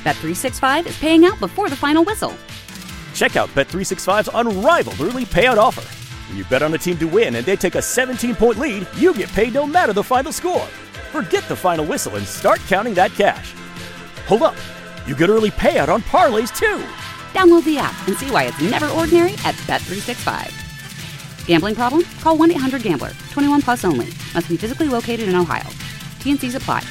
Bet365 is paying out before the final whistle. Check out Bet365's unrivaled early payout offer. When you bet on a team to win and they take a 17-point lead, you get paid no matter the final score. Forget the final whistle and start counting that cash. Hold up. You get early payout on parlays, too. Download the app and see why it's never ordinary at Bet365. Gambling problem? Call 1-800-GAMBLER. 21 plus only. Must be physically located in Ohio. T&Cs apply.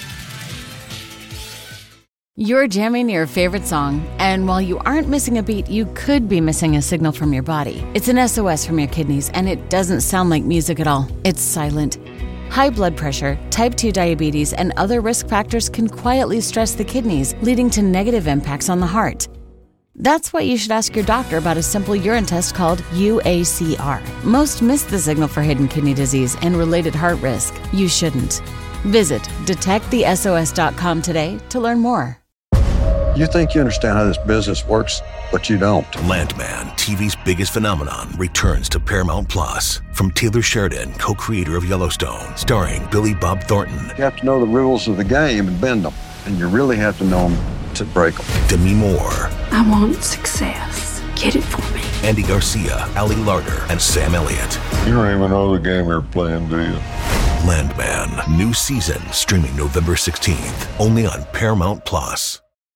You're jamming your favorite song, and while you aren't missing a beat, you could be missing a signal from your body. It's an SOS from your kidneys, and it doesn't sound like music at all. It's silent. High blood pressure, type 2 diabetes, and other risk factors can quietly stress the kidneys, leading to negative impacts on the heart. That's why you should ask your doctor about a simple urine test called UACR. Most miss the signal for hidden kidney disease and related heart risk. You shouldn't. Visit detectthesos.com today to learn more. You think you understand how this business works, but you don't. Landman, TV's biggest phenomenon, returns to Paramount Plus. From Taylor Sheridan, co-creator of Yellowstone, starring Billy Bob Thornton. You have to know the rules of the game and bend them, and you really have to know them to break them. Demi Moore. I want success. Get it for me. Andy Garcia, Ali Larter, and Sam Elliott. You don't even know the game you're playing, do you? Landman, new season, streaming November 16th, only on Paramount Plus.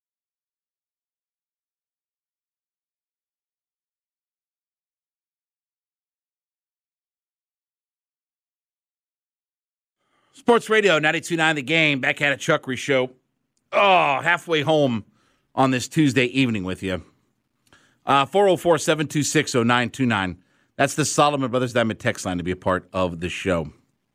Sports Radio 92.9 The Game, back at a Chuckery Show. Oh, halfway home on this Tuesday evening with you. 404-726-0929. That's the Solomon Brothers Diamond text line to be a part of the show.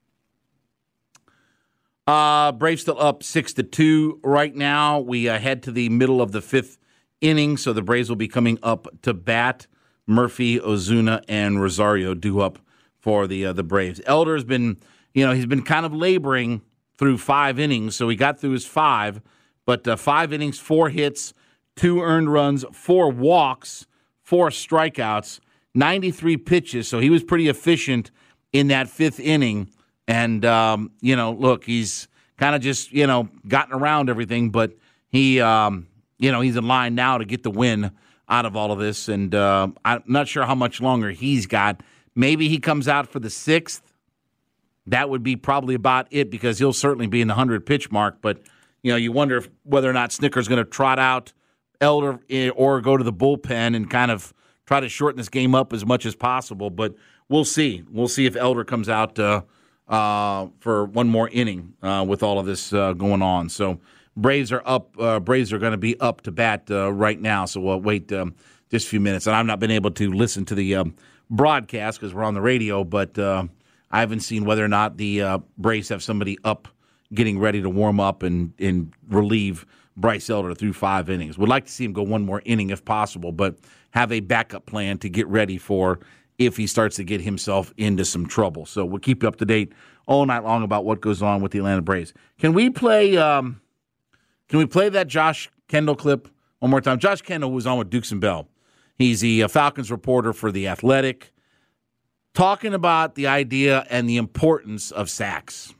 Braves still up 6-2 right now. We head to the middle of the fifth inning, so the Braves will be coming up to bat. Murphy, Ozuna, and Rosario due up for the Braves. Elder has been... he's been kind of laboring through 5 innings, so he got through his 5. But 5 innings, 4 hits, 2 earned runs, 4 walks, 4 strikeouts, 93 pitches. So he was pretty efficient in that 5th inning. And, look, he's kind of just, gotten around everything. But he, he's in line now to get the win out of all of this. And I'm not sure how much longer he's got. Maybe he comes out for the 6th. That would be probably about it because he'll certainly be in the 100-pitch mark. But, you wonder whether or not Snicker's going to trot out Elder or go to the bullpen and kind of try to shorten this game up as much as possible. But we'll see. We'll see if Elder comes out for one more inning with all of this going on. So Braves are up. Braves are going to be up to bat right now. So we'll wait just a few minutes. And I've not been able to listen to the broadcast because we're on the radio, but I haven't seen whether or not the Braves have somebody up getting ready to warm up and relieve Bryce Elder through 5 innings. Would like to see him go one more inning if possible, but have a backup plan to get ready for if he starts to get himself into some trouble. So we'll keep you up to date all night long about what goes on with the Atlanta Braves. Can we play that Josh Kendall clip one more time? Josh Kendall was on with Dukes and Bell. He's the Falcons reporter for The Athletic, talking about the idea and the importance of sacks.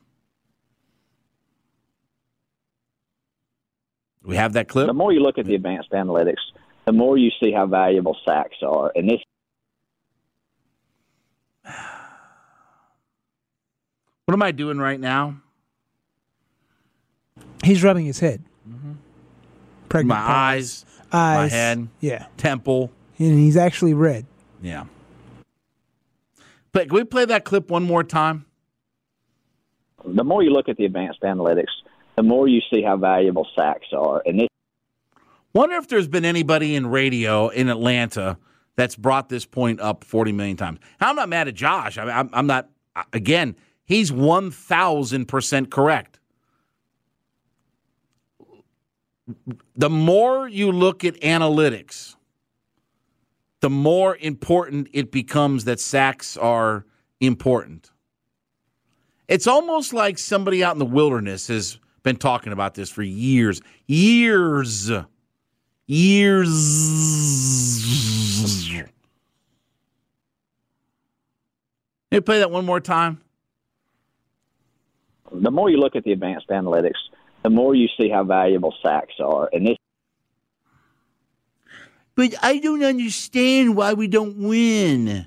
We have that clip. The more you look at the advanced analytics, the more you see how valuable sacks are. And this. What am I doing right now? He's rubbing his head. Mm-hmm. My eyes, my head, temple. And he's actually red. Yeah. But can we play that clip one more time? The more you look at the advanced analytics, the more you see how valuable sacks are. And this. Wonder if there's been anybody in radio in Atlanta that's brought this point up 40 million times. I'm not mad at Josh. I'm not. Again, he's 1,000% correct. The more you look at analytics, the more important it becomes that sacks are important. It's almost like somebody out in the wilderness has been talking about this for years. Years. Can you play that one more time? The more you look at the advanced analytics, the more you see how valuable sacks are. And this. but I don't understand why we don't win.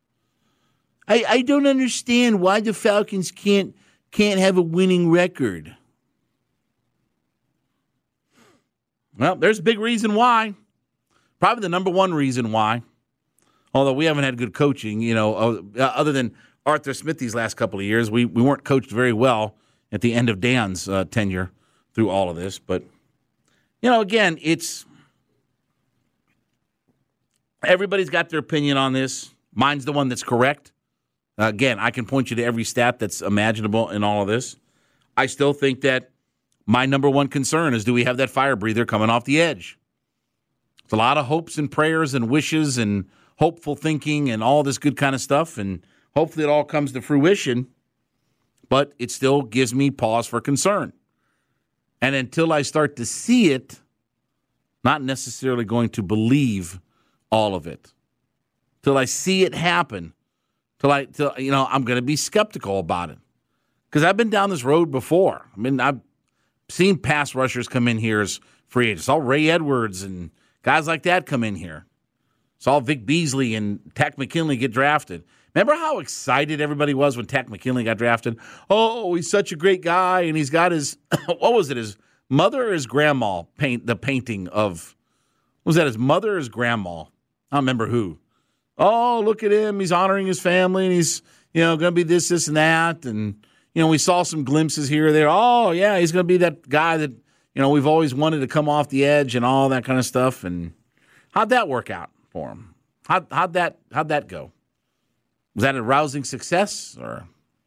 I don't understand why the Falcons can't have a winning record. Well, there's a big reason why. Probably the number one reason why. Although we haven't had good coaching, other than Arthur Smith these last couple of years, we weren't coached very well at the end of Dan's tenure through all of this. But, again, it's everybody's got their opinion on this. Mine's the one that's correct. Again, I can point you to every stat that's imaginable in all of this. I still think that my number one concern is, do we have that fire breather coming off the edge? It's a lot of hopes and prayers and wishes and hopeful thinking and all this good kind of stuff, and hopefully it all comes to fruition, but it still gives me pause for concern. And until I start to see it, not necessarily going to believe all of it. Till I see it happen, I'm going to be skeptical about it. Because I've been down this road before. I mean, I've seen pass rushers come in here as free agents. Saw Ray Edwards and guys like that come in here. Saw Vic Beasley and Takk McKinley get drafted. Remember how excited everybody was when Takk McKinley got drafted? Oh, he's such a great guy, and he's got his, what was it, his mother or his grandma paint the painting of, was that his mother or his grandma? I don't remember who. Oh, look at him. He's honoring his family, and he's, going to be this, and that. And, we saw some glimpses here or there. Oh, yeah, he's going to be that guy that, we've always wanted to come off the edge and all that kind of stuff. And how'd that work out for him? How'd that go? Was that a rousing success? Or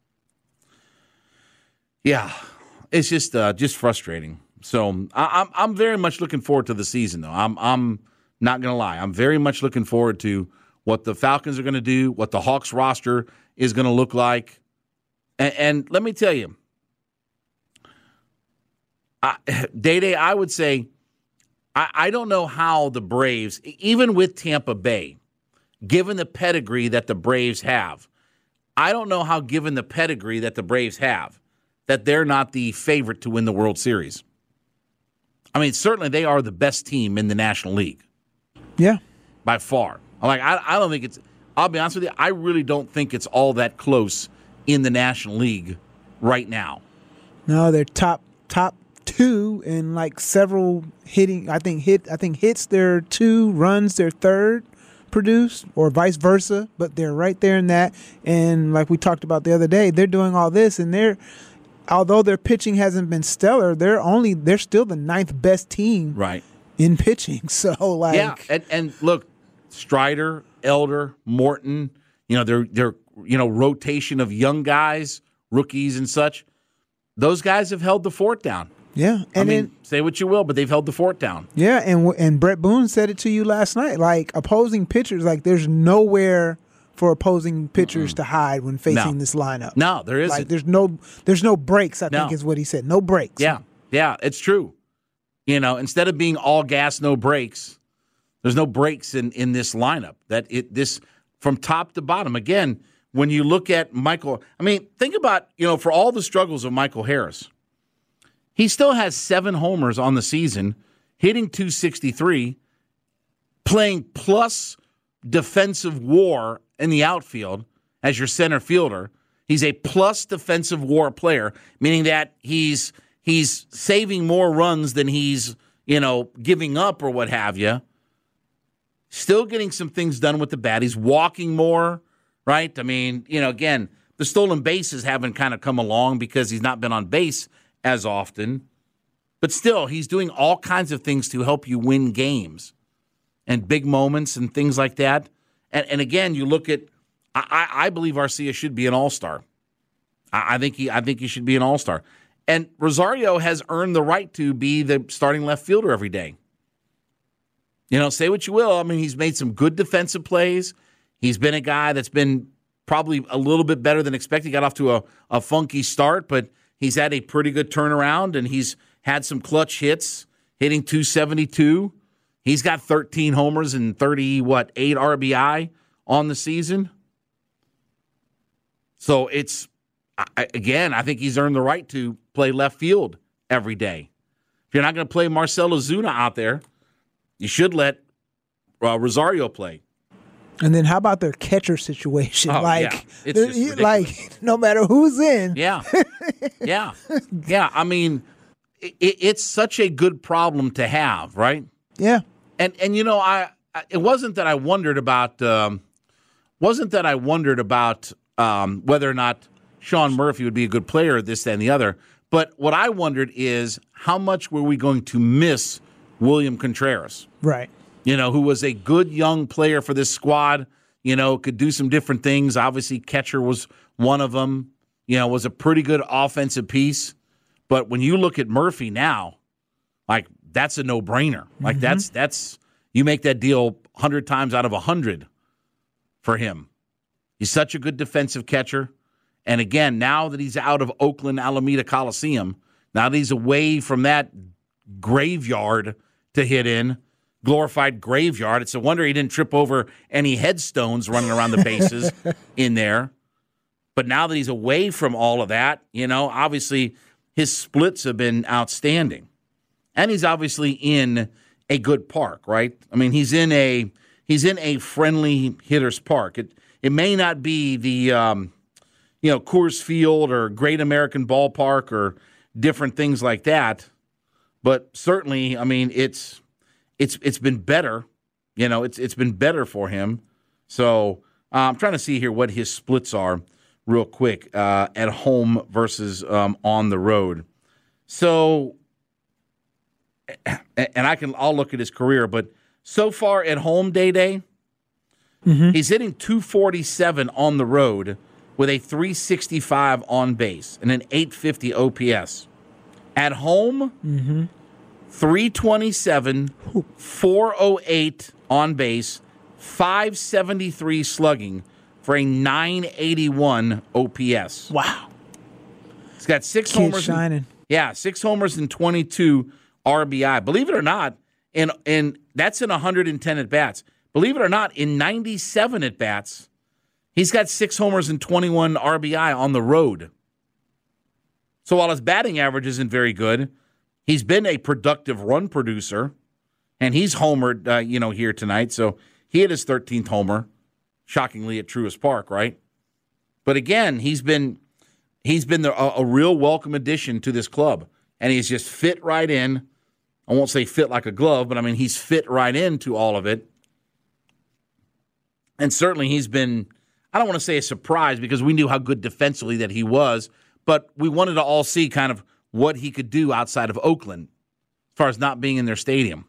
yeah, it's just frustrating. So I'm very much looking forward to the season, though. I'm not going to lie. I'm very much looking forward to what the Falcons are going to do, what the Hawks roster is going to look like. And let me tell you, Day-Day, I would say, I don't know how the Braves, even with Tampa Bay, given the pedigree that the Braves have, I don't know how, given the pedigree that the Braves have, that they're not the favorite to win the World Series. I mean, certainly they are the best team in the National League. Yeah. By far. I don't think it's, I'll be honest with you, I really don't think it's all that close in the National League right now. No, they're top two in several hitting. I think hits their two, runs their third produced, or vice versa, but they're right there in that. And like we talked about the other day, they're doing all this, and although their pitching hasn't been stellar, they're still the ninth best team right in pitching. So yeah, and look, Strider, Elder, Morton, they're rotation of young guys, rookies and such. Those guys have held the fort down. Yeah, and say what you will, but they've held the fort down. Yeah, and Brett Boone said it to you last night. Opposing pitchers, there's nowhere for opposing pitchers to hide when facing this lineup. No, there isn't. There's no breaks. I think is what he said. No breaks. Yeah, it's true. Instead of being all gas, no brakes, there's no breaks in this lineup. This from top to bottom. Again, when you look at Michael, think about, for all the struggles of Michael Harris, he still has 7 homers on the season, hitting .263, playing plus defensive WAR in the outfield as your center fielder. He's a plus defensive WAR player, meaning that he's saving more runs than he's, giving up or what have you. Still getting some things done with the bat. He's walking more, right? Again, the stolen bases haven't kind of come along because he's not been on base as often. But still, he's doing all kinds of things to help you win games and big moments and things like that. And again, you look at, I believe Arcia should be an all-star. I think he should be an all-star. And Rosario has earned the right to be the starting left fielder every day. Say what you will. He's made some good defensive plays. He's been a guy that's been probably a little bit better than expected. He got off to a funky start, but he's had a pretty good turnaround, and he's had some clutch hits, hitting .272. He's got 13 homers and 8 RBI on the season. So I think he's earned the right to play left field every day. If you're not going to play Marcell Ozuna out there, you should let Rosario play. And then how about their catcher situation? Oh, like, yeah. It's just ridiculous. like no matter who's in. Yeah. Yeah. I mean, it's such a good problem to have, right? Yeah. And it wasn't that I wondered about whether or not Sean Murphy would be a good player, this, that, and the other. But what I wondered is how much were we going to miss William Contreras? Right. Who was a good young player for this squad, could do some different things. Obviously, catcher was one of them, was a pretty good offensive piece. But when you look at Murphy now, like, that's a no-brainer. Like, that's you make that deal 100 times out of 100 for him. He's such a good defensive catcher. And again, now that he's out of Oakland Alameda Coliseum, now that he's away from that graveyard to hit in, glorified graveyard, it's a wonder he didn't trip over any headstones running around the bases in there. But now that he's away from all of that, obviously his splits have been outstanding. And he's obviously in a good park, right? I mean, he's in a friendly hitter's park. It may not be the Coors Field or Great American Ballpark or different things like that, but certainly, I mean, it's been better. It's been better for him. So I'm trying to see here what his splits are real quick at home versus on the road. So, and I'll look at his career, but so far at home, Day, he's hitting 247 on the road with a 365 on base and an 850 OPS. At home, 327, 408 on base, 573 slugging for a 981 OPS. Wow. He's got 6 Kid homers. shining. 6 homers and 22 RBI. Believe it or not, and that's in 110 at-bats. Believe it or not, in 97 at-bats, he's got 6 homers and 21 RBI on the road. So while his batting average isn't very good, he's been a productive run producer, and he's homered, here tonight. So he hit his 13th homer, shockingly at Truist Park, right? But again, he's been a real welcome addition to this club, and he's just fit right in. I won't say fit like a glove, but I mean he's fit right into all of it. And certainly he's been, I don't want to say a surprise because we knew how good defensively that he was, but we wanted to all see kind of what he could do outside of Oakland as far as not being in their stadium.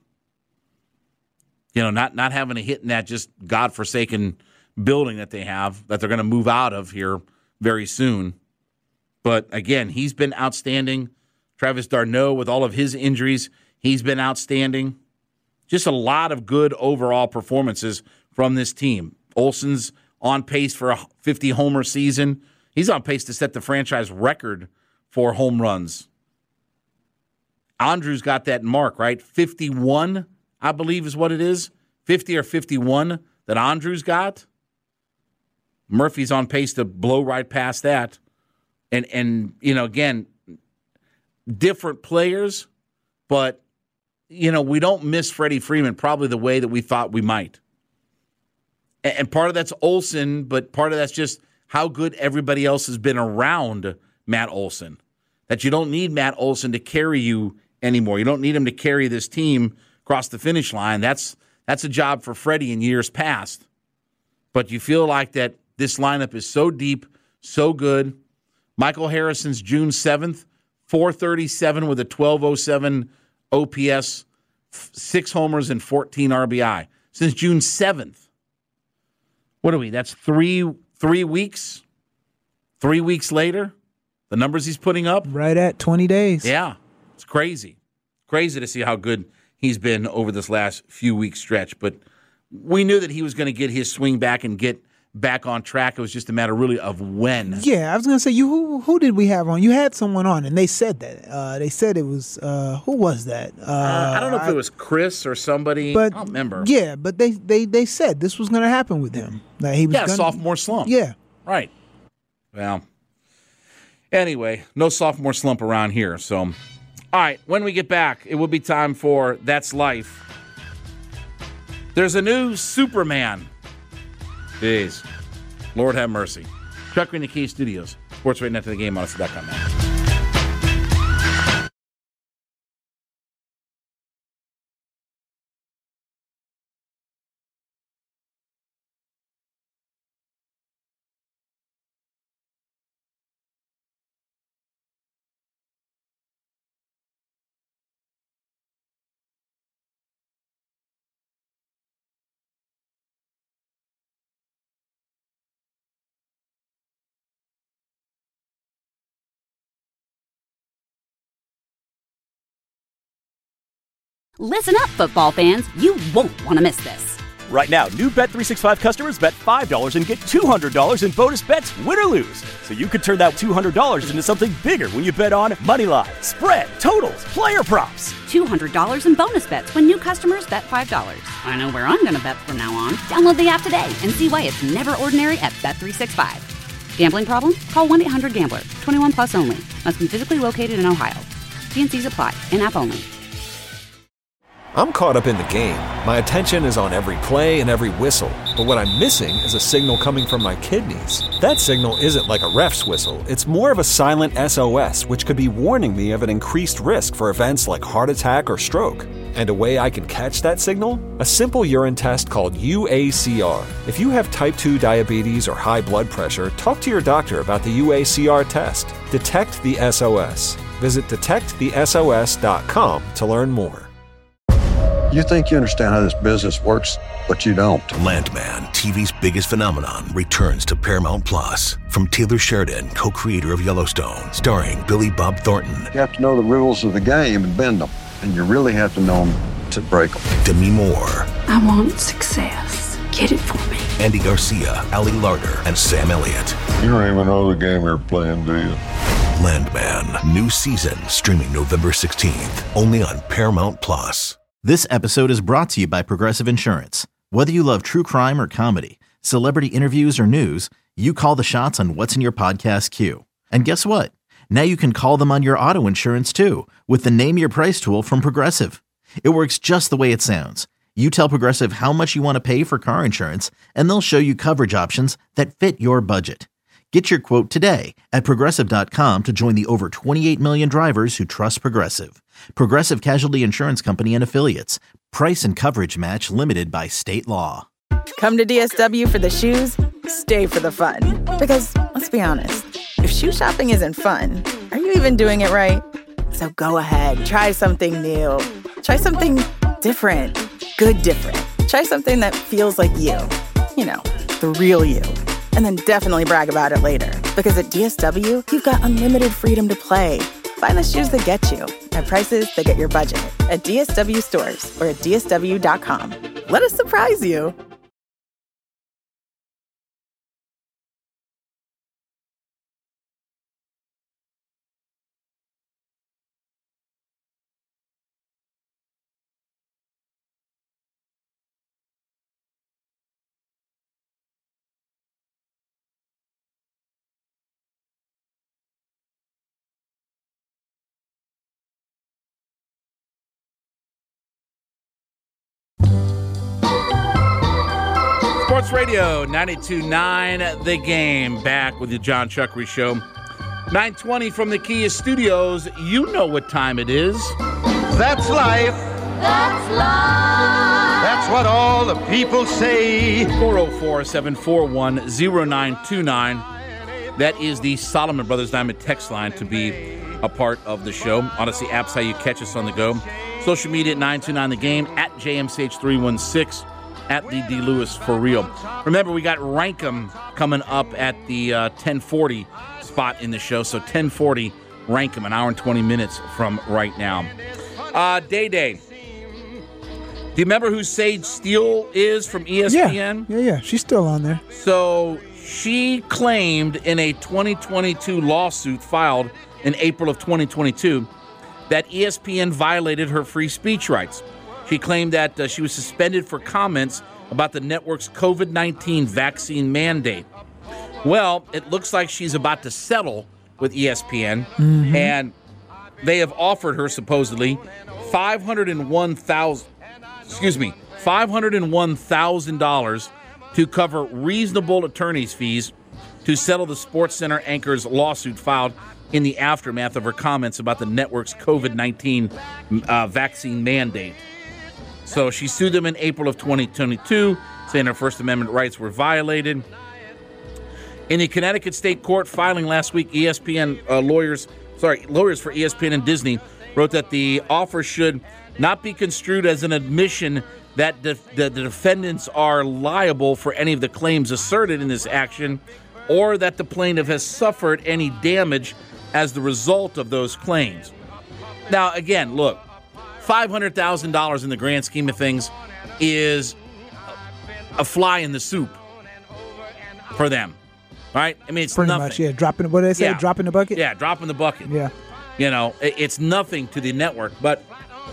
Not having to hit in that just godforsaken building that they have that they're going to move out of here very soon. But again, he's been outstanding. Travis d'Arnaud, with all of his injuries, he's been outstanding. Just a lot of good overall performances from this team. Olson's on pace for a 50-homer season. He's on pace to set the franchise record for home runs. Andrew's got that mark, right? 51, I believe is what it is. 50 or 51 that Andrew's got. Murphy's on pace to blow right past that. And again, different players, but, we don't miss Freddie Freeman probably the way that we thought we might. And part of that's Olson, but part of that's just how good everybody else has been around Matt Olson. That you don't need Matt Olson to carry you anymore. You don't need him to carry this team across the finish line. That's a job for Freddie in years past. But you feel like that this lineup is so deep, so good. Michael Harrison's June 7th, 437 with a 1207 OPS, 6 homers and 14 RBI. Since June 7th. What are we? That's 3 weeks? 3 weeks later? The numbers he's putting up? Right at 20 days. Yeah. It's crazy. Crazy to see how good he's been over this last few week stretch. But we knew that he was going to get his swing back and get back on track. It was just a matter really of when. Yeah, I was going to say, who did we have on? You had someone on, and they said that. They said it was, who was that? I don't know if it was Chris or somebody. But, I don't remember. Yeah, but they said this was going to happen with him. That he was sophomore slump. Yeah. Right. Well, anyway, no sophomore slump around here. So, all right, when we get back, it will be time for That's Life. There's a new Superman. Jeez. Lord have mercy. Chuck Green, the Key Studios. Sports right now to the game on Odyssey.com now. Listen up, football fans. You won't want to miss this. Right now, new Bet365 customers bet $5 and get $200 in bonus bets, win or lose. So you could turn that $200 into something bigger when you bet on moneyline, spread, totals, player props. $200 in bonus bets when new customers bet $5. I know where I'm going to bet from now on. Download the app today and see why it's never ordinary at Bet365. Gambling problem? Call 1-800-GAMBLER. 21 plus only. Must be physically located in Ohio. T&Cs apply. In-app only. I'm caught up in the game. My attention is on every play and every whistle. But what I'm missing is a signal coming from my kidneys. That signal isn't like a ref's whistle. It's more of a silent SOS, which could be warning me of an increased risk for events like heart attack or stroke. And a way I can catch that signal? A simple urine test called UACR. If you have type 2 diabetes or high blood pressure, talk to your doctor about the UACR test. Detect the SOS. Visit detectthesos.com to learn more. You think you understand how this business works, but you don't. Landman, TV's biggest phenomenon, returns to Paramount Plus. From Taylor Sheridan, co-creator of Yellowstone, starring Billy Bob Thornton. You have to know the rules of the game and bend them, and you really have to know them to break them. Demi Moore. I want success. Get it for me. Andy Garcia, Ali Larter, and Sam Elliott. You don't even know the game you're playing, do you? Landman, new season, streaming November 16th, only on Paramount Plus. This episode is brought to you by Progressive Insurance. Whether you love true crime or comedy, celebrity interviews or news, you call the shots on what's in your podcast queue. And guess what? Now you can call them on your auto insurance too with the Name Your Price tool from Progressive. It works just the way it sounds. You tell Progressive how much you want to pay for car insurance, and they'll show you coverage options that fit your budget. Get your quote today at Progressive.com to join the over 28 million drivers who trust Progressive. Progressive Casualty Insurance Company and Affiliates. Price and coverage match limited by state law. Come to DSW for the shoes, stay for the fun. Because, let's be honest, if shoe shopping isn't fun, are you even doing it right? So go ahead, try something new. Try something different. Good different. Try something that feels like you. You know, the real you. And then definitely brag about it later. Because at DSW, you've got unlimited freedom to play. Find the shoes that get you at prices that get your budget at DSW stores or at DSW.com. Let us surprise you. Sports Radio 92.9 The Game, back with the John Chuckery Show. 9:20 from the Kia Studios. You know what time it is. That's life. That's life. That's what all the people say. 404-741-0929. That is the Solomon Brothers Diamond text line to be a part of the show. Odyssey app's how you catch us on the go. Social media at 929 The Game, at JMCH316. At the D. Lewis for real. Remember, we got Rankum coming up at the 1040 spot in the show. So 1040 Rankum, an hour and 20 minutes from right now. Day. Do you remember who Sage Steele is from ESPN? Yeah. She's still on there. So she claimed in a 2022 lawsuit filed in April of 2022 that ESPN violated her free speech rights. She claimed that she was suspended for comments about the network's COVID-19 vaccine mandate. Well, it looks like she's about to settle with ESPN, and they have offered her supposedly $501,000 $501,000 to cover reasonable attorney's fees to settle the SportsCenter anchor's lawsuit filed in the aftermath of her comments about the network's COVID-19 vaccine mandate. So she sued them in April of 2022, saying her First Amendment rights were violated. In the Connecticut State Court filing last week, lawyers for ESPN and Disney wrote that the offer should not be construed as an admission that the defendants are liable for any of the claims asserted in this action, or that the plaintiff has suffered any damage as the result of those claims. Now, again, look, $500,000 in the grand scheme of things is a fly in the soup for them, right? I mean, it's pretty nothing. much, yeah. Dropping, what did they say? Yeah. Drop in the bucket? Yeah, drop in the bucket. Yeah. You know, it's nothing to the network. But,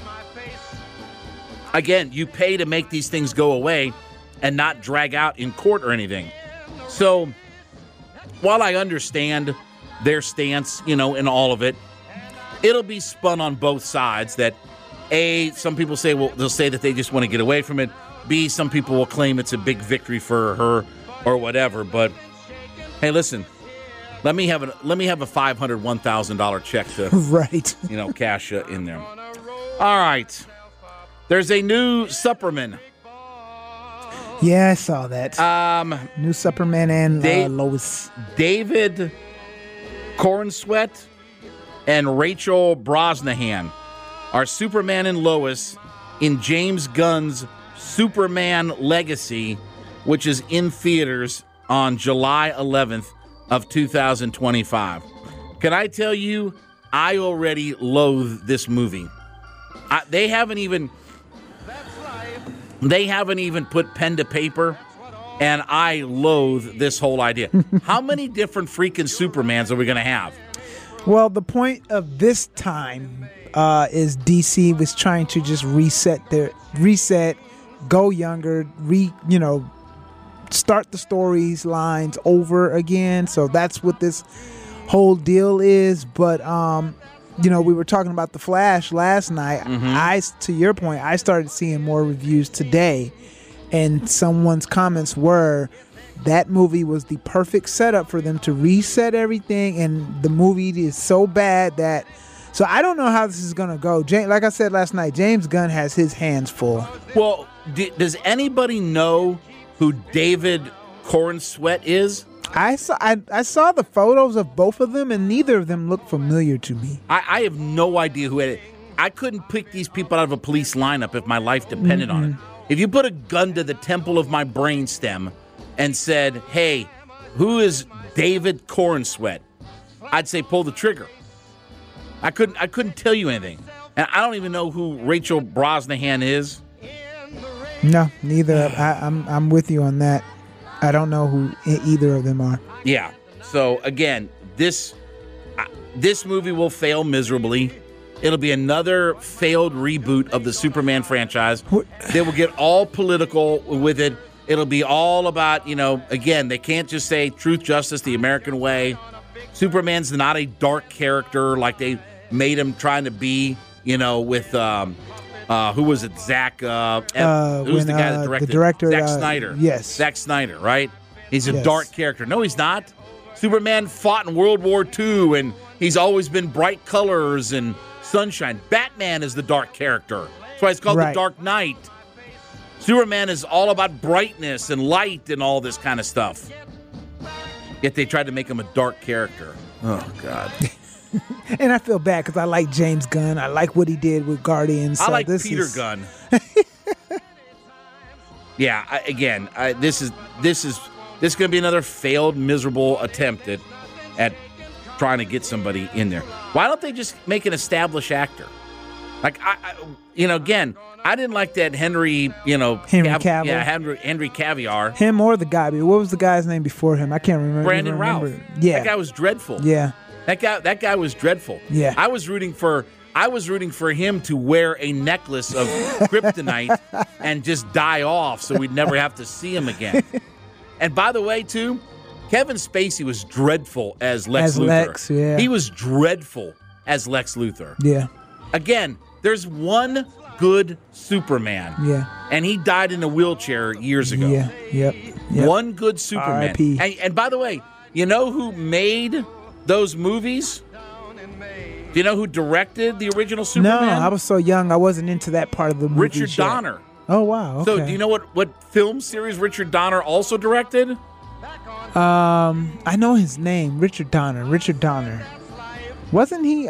again, you pay to make these things go away and not drag out in court or anything. So, while I understand their stance, you know, in all of it, it'll be spun on both sides that, A, some people say, well, they'll say that they just want to get away from it. B, some people will claim it's a big victory for her or whatever. But, hey, listen, let me have a $501,000 check to, right, you know, cash in there. All right. There's a new Superman. Yeah, I saw that. New Superman and Lois. David Corenswet and Rachel Brosnahan are Superman and Lois in James Gunn's Superman Legacy, which is in theaters on July 11th of 2025. Can I tell you, I already loathe this movie. They haven't even put pen to paper, and I loathe this whole idea. How many different freaking Supermans are we going to have? Well, the point of this time is DC was trying to just reset, go younger, start the stories lines over again. So that's what this whole deal is. But we were talking about The Flash last night. Mm-hmm. To your point, I started seeing more reviews today, and someone's comments were that movie was the perfect setup for them to reset everything, and the movie is so bad that. So I don't know how this is going to go. Like I said last night, James Gunn has his hands full. Well, does anybody know who David Corenswet is? I saw the photos of both of them, and neither of them look familiar to me. I have no idea who it is. I couldn't pick these people out of a police lineup if my life depended on it. If you put a gun to the temple of my brainstem and said, hey, who is David Corenswet? I'd say pull the trigger. I couldn't tell you anything. And I don't even know who Rachel Brosnahan is. No, neither. I'm with you on that. I don't know who either of them are. Yeah. So, again, this movie will fail miserably. It'll be another failed reboot of the Superman franchise. They will get all political with it. It'll be all about, again, they can't just say truth, justice, the American way. Superman's not a dark character like they made him trying to be, with, who was it? Zach, who's the guy that directed? The director, Zack Snyder. Yes. Zack Snyder, right? He's a dark character. No, he's not. Superman fought in World War II, and he's always been bright colors and sunshine. Batman is the dark character. That's why it's called The Dark Knight. Superman is all about brightness and light and all this kind of stuff. Yet they tried to make him a dark character. Oh, God. And I feel bad because I like James Gunn. I like what he did with Guardians. I like Peter Gunn. Yeah, this is going to be another failed, miserable attempt at trying to get somebody in there. Why don't they just make an established actor? Like, again, I didn't like that Henry Cavill. Yeah, Henry Cavill. Him or the guy. What was the guy's name before him? I can't remember. Brandon Routh. Yeah. That guy was dreadful. Yeah. That guy was dreadful. Yeah. I was rooting for him to wear a necklace of kryptonite and just die off so we'd never have to see him again. And by the way, too, Kevin Spacey was dreadful as Lex Luthor. Lex, yeah. He was dreadful as Lex Luthor. Yeah. Again, there's one good Superman. Yeah. And he died in a wheelchair years ago. Yeah. Yep. One good Superman. R.I.P. And by the way, you know who made those movies? Do you know who directed the original Superman? No, I was so young, I wasn't into that part of the movie. Richard Donner. Oh, wow. Okay. So do you know what film series Richard Donner also directed? I know his name, Richard Donner. Wasn't he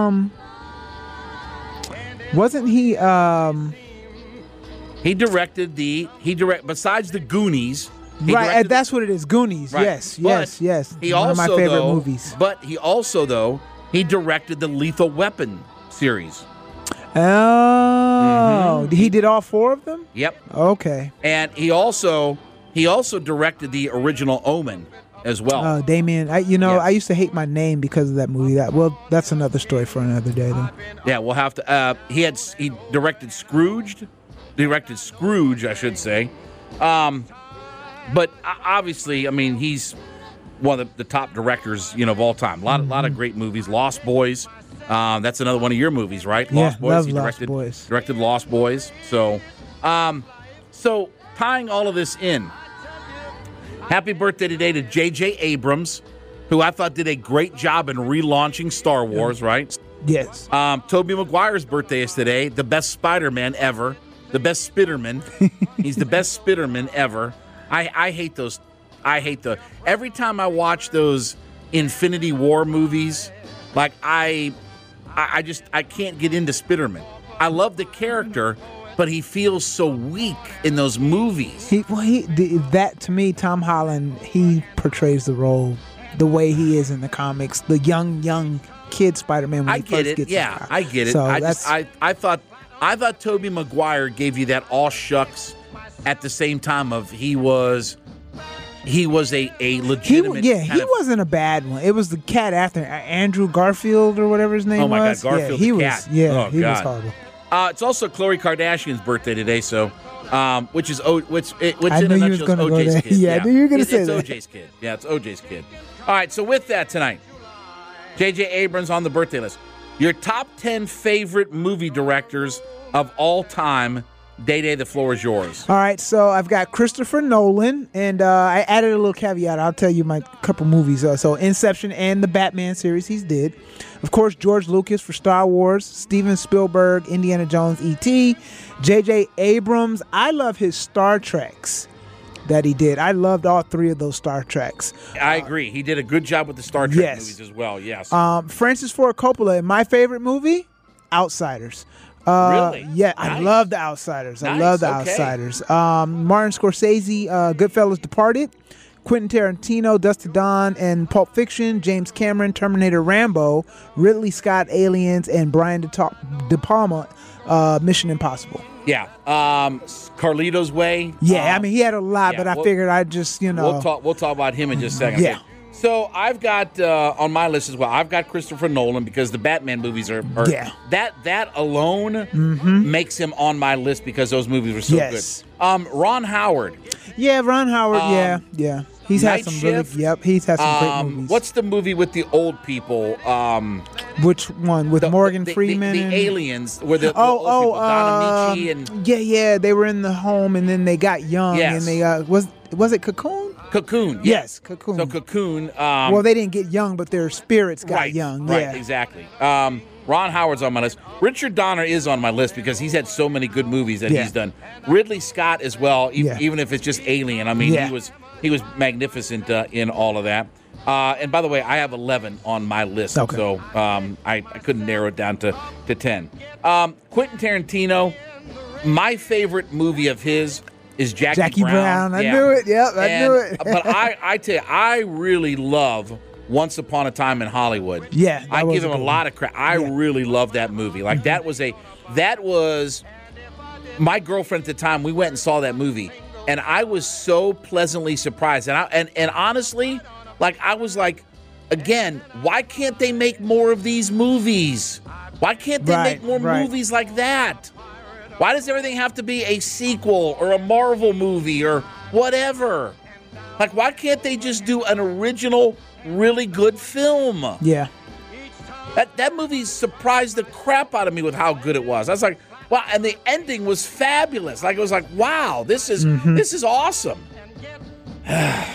besides the Goonies. Right, that's what it is. Goonies. Right. Yes. One of my favorite movies. But he also he directed the Lethal Weapon series. Oh, he did all 4 of them? Yep. Okay. And he also directed the original Omen as well. Oh, Damien. I used to hate my name because of that movie. That's another story for another day, though. Yeah, we'll have to. He directed Scrooge. Directed Scrooge, I should say. But obviously, I mean, he's one of the top directors, of all time. A lot of great movies. Lost Boys. That's another one of your movies, right? Lost Boys. Love he directed Lost Boys. Directed Lost Boys. So tying all of this in, happy birthday today to J.J. Abrams, who I thought did a great job in relaunching Star Wars, right? Yes. Tobey Maguire's birthday is today. The best Spider-Man ever. The best Spitterman. He's the best Spitterman ever. I hate those. Every time I watch those Infinity War movies, like I can't get into Spitterman. I love the character, but he feels so weak in those movies. That to me, Tom Holland, he portrays the role the way he is in the comics. The young kid Spider-Man. When I get it. Yeah, I get it. So I thought Tobey Maguire gave you that all shucks at the same time of he was a legitimate. He wasn't a bad one. It was the cat after Andrew Garfield or whatever his name was. Oh my God, Garfield he the was. cat. Yeah, oh, he God. was horrible. It's also Khloe Kardashian's birthday today, so which in a nutshell is OJ's kid. Yeah, I knew you were going to say it's that. OJ's kid. Yeah, it's OJ's kid. All right, so with that tonight, J.J. Abrams on the birthday list. Your top 10 favorite movie directors of all time. Day-Day, the floor is yours. All right, so I've got Christopher Nolan, and I added a little caveat. I'll tell you my couple movies. So Inception and the Batman series he's did. Of course, George Lucas for Star Wars, Steven Spielberg, Indiana Jones, E.T., J.J. Abrams. I love his Star Treks that he did. I loved all 3 of those Star Treks. I agree. He did a good job with the Star Trek movies as well, yes. Francis Ford Coppola, my favorite movie, Outsiders. Really? Yeah, nice. I love The Outsiders. I love The Outsiders. Martin Scorsese, Goodfellas, Departed. Quentin Tarantino, Dusk to Dawn, and Pulp Fiction. James Cameron, Terminator, Rambo. Ridley Scott, Aliens, and Brian De Palma, Mission Impossible. Yeah. Carlito's Way. Yeah, I mean, he had a lot, but I figured I'd just, We'll talk about him in just a second. Yeah. Okay. So I've got on my list as well. I've got Christopher Nolan because the Batman movies are that alone makes him on my list because those movies were so good. Ron Howard. Yeah, Ron Howard. Yeah. He's had some Shift. He's had some great movies. What's the movie with the old people? Which one with Morgan Freeman? The aliens. Where the old people, Don Amici and yeah. They were in the home and then they got young and they was it Cocoon? Cocoon. Yes, Cocoon. So Cocoon. Well, they didn't get young, but their spirits got young. Right, yeah. Exactly. Ron Howard's on my list. Richard Donner is on my list because he's had so many good movies that he's done. Ridley Scott as well, even if it's just Alien. I mean, he was magnificent in all of that. And by the way, I have 11 on my list, so I couldn't narrow it down to 10. Quentin Tarantino, my favorite movie of his is Jackie Brown. I knew it. Yep, I knew it. But I tell you, I really love Once Upon a Time in Hollywood. Yeah, I give him a lot of credit. I really love that movie. Like that was my girlfriend at the time. We went and saw that movie, and I was so pleasantly surprised. And honestly, like I was like, again, why can't they make more of these movies? Why can't they make more movies like that? Why does everything have to be a sequel or a Marvel movie or whatever? Like, why can't they just do an original, really good film? Yeah. That movie surprised the crap out of me with how good it was. I was like, Well, and the ending was fabulous. Like, it was like, wow, this is awesome. Are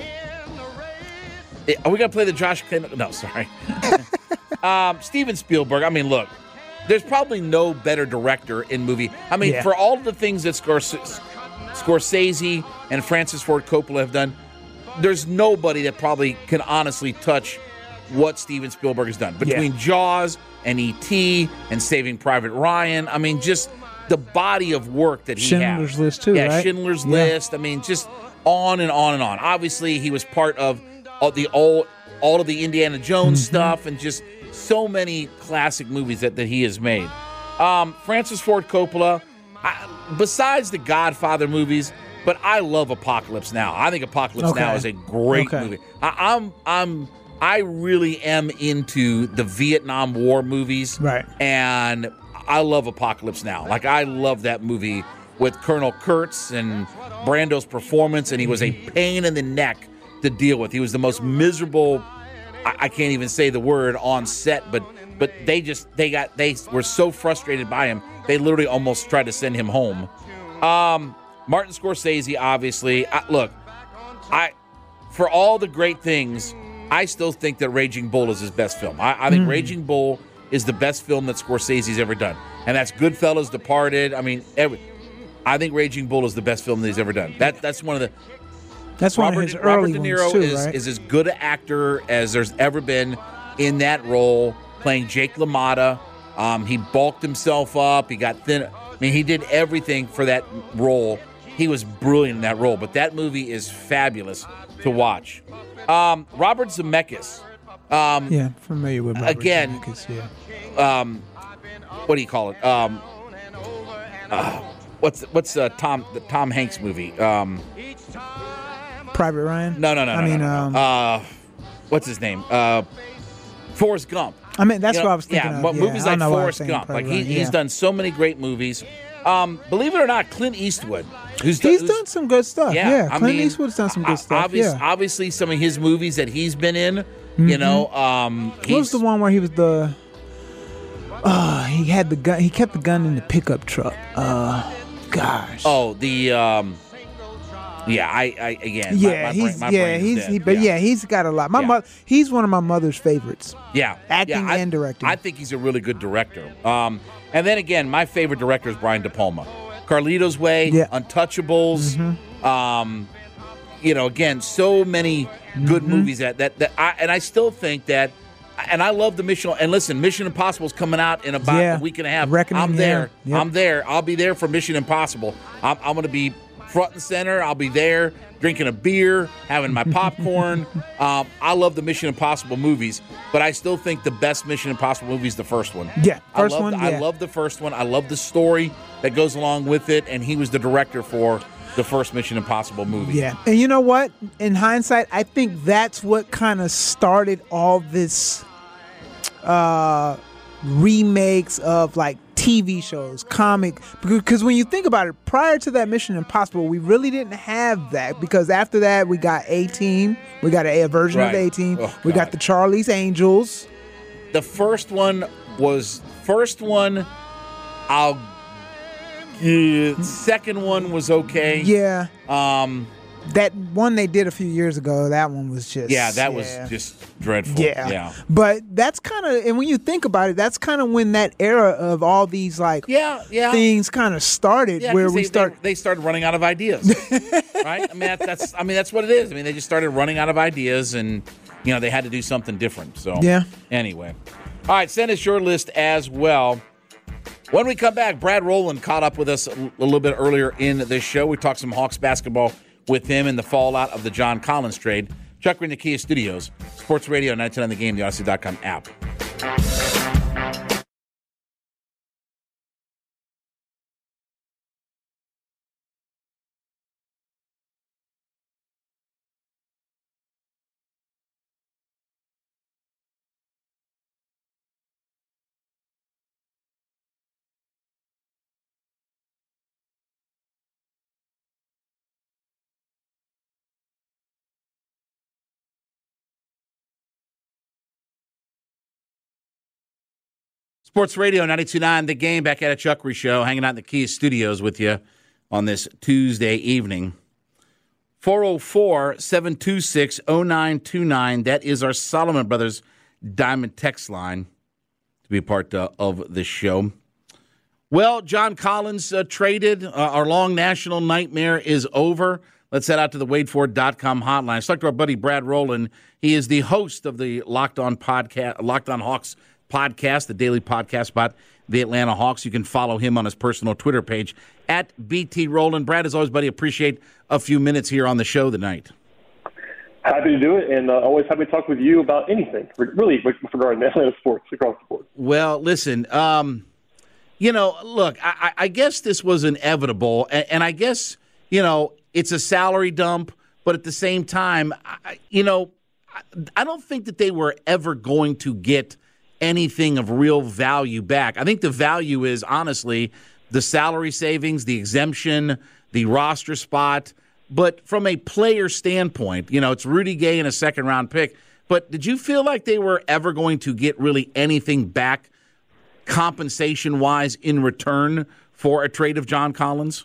we going to play the Josh Clayton? No, sorry. Steven Spielberg, I mean, look, there's probably no better director in movie. I mean, for all of the things that Scorsese and Francis Ford Coppola have done, there's nobody that probably can honestly touch what Steven Spielberg has done. Between Jaws and E.T. and Saving Private Ryan, I mean, just the body of work that he Schindler's has. List, too, right? Schindler's List. I mean, just on and on and on. Obviously, he was part of all of the Indiana Jones stuff and just so many classic movies that he has made. Francis Ford Coppola, besides the Godfather movies, but I love Apocalypse Now. I think Apocalypse Now is a great movie. I really am into the Vietnam War movies. Right. And I love Apocalypse Now. Like, I love that movie with Colonel Kurtz and Brando's performance, and he was a pain in the neck to deal with. He was the most miserable, I can't even say the word, on set, but they were so frustrated by him, they literally almost tried to send him home. Martin Scorsese, obviously. For all the great things, I still think that Raging Bull is his best film. I think Raging Bull is the best film that Scorsese's ever done. And that's Goodfellas, Departed. I mean, I think Raging Bull is the best film that he's ever done. That's one of the... That's one of his early Robert De Niro ones too, right? is as good an actor as there's ever been in that role, playing Jake LaMotta. He bulked himself up. He got thin. I mean, he did everything for that role. He was brilliant in that role. But that movie is fabulous to watch. Robert Zemeckis. Familiar with Robert Zemeckis, what do you call it? What's the Tom Hanks movie? Private Ryan? No. What's his name? Forrest Gump. I mean, that's what I was thinking of. Movies like Forrest Gump. Like he's done so many great movies. Believe it or not, Clint Eastwood. He's done some good stuff. Yeah, Clint Eastwood's done some good stuff. Obviously, some of his movies that he's been in, you know. What was the one where he was the... he had the gun. He kept the gun in the pickup truck. Gosh. Oh, the... he's got a lot. My mother, he's one of my mother's favorites. Acting and directing. I think he's a really good director. And then again, my favorite director is Brian De Palma. Carlito's Way, Untouchables. Again, so many good movies I still think that. And I love the Mission. And listen, Mission Impossible is coming out in about a week and a half. I'm there. I'm there. I'll be there for Mission Impossible. I'm going to be front and center. I'll be there drinking a beer, having my popcorn. I love the Mission Impossible movies, but I still think the best Mission Impossible movie is the first one. I love the first one. I love the story that goes along with it, and he was the director for the first Mission Impossible movie. Yeah, and you know what? In hindsight, I think that's what kind of started all this remakes of like TV shows, comic, because when you think about it, prior to that Mission Impossible, we really didn't have that, because after that we got A-Team, we got a version of A-Team, we got the Charlie's Angels. The first one, second one was okay. Yeah. That one they did a few years ago, that one was just... was just dreadful. Yeah. But that's kind of... And when you think about it, that's kind of when that era of all these, like, things kind of started, where we they started running out of ideas. Right? I mean, that's what it is. I mean, they just started running out of ideas, and, they had to do something different. So, anyway. All right, send us your list as well. When we come back, Brad Rowland caught up with us a little bit earlier in this show. We talked some Hawks basketball with him in the fallout of the John Collins trade. Chuck Green, the Kia Studios, Sports Radio 910 on the Game, the Odyssey.com app. Sports Radio 92.9 The Game, back at a Chuck Reese Show, hanging out in the Kia Studios with you on this Tuesday evening. 404-726-0929. That is our Solomon Brothers Diamond text line to be a part of the show. Well, John Collins traded. Our long national nightmare is over. Let's head out to the WadeFord.com hotline. Let's talk to our buddy Brad Rowland. He is the host of the Locked On Hawks podcast, the daily podcast about the Atlanta Hawks. You can follow him on his personal Twitter page at BT Rowland. Brad, as always, buddy, appreciate a few minutes here on the show tonight. Happy to do it, and always happy to talk with you about anything, really, regarding Atlanta sports across the board. Well, listen, look, I guess this was inevitable, and I guess, it's a salary dump, but at the same time, I don't think that they were ever going to get anything of real value back. I think the value is, honestly, the salary savings, the exemption, the roster spot. But from a player standpoint, it's Rudy Gay and a second-round pick. But did you feel like they were ever going to get really anything back compensation-wise in return for a trade of John Collins?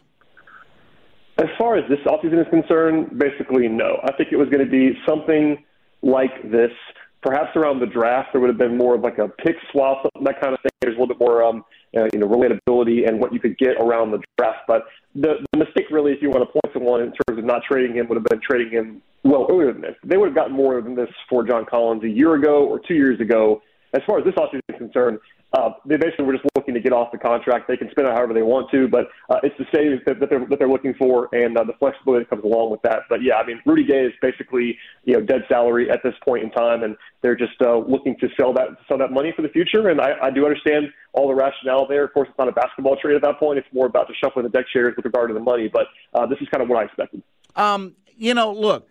As far as this offseason is concerned, basically no. I think it was going to be something like this. Perhaps around the draft, there would have been more of like a pick swap, that kind of thing. There's a little bit more, relatability and what you could get around the draft. But the mistake, really, if you want to point to one in terms of not trading him, would have been trading him well earlier than this. They would have gotten more than this for John Collins a year ago or 2 years ago. As far as this offseason is concerned, they basically were just looking to get off the contract. They can spend it however they want to, but it's the savings that they're looking for and the flexibility that comes along with that. But, yeah, I mean, Rudy Gay is basically dead salary at this point in time, and they're just looking to sell that money for the future. And I do understand all the rationale there. Of course, it's not a basketball trade at that point. It's more about just shuffling the deck chairs with regard to the money. But this is kind of what I expected. Look,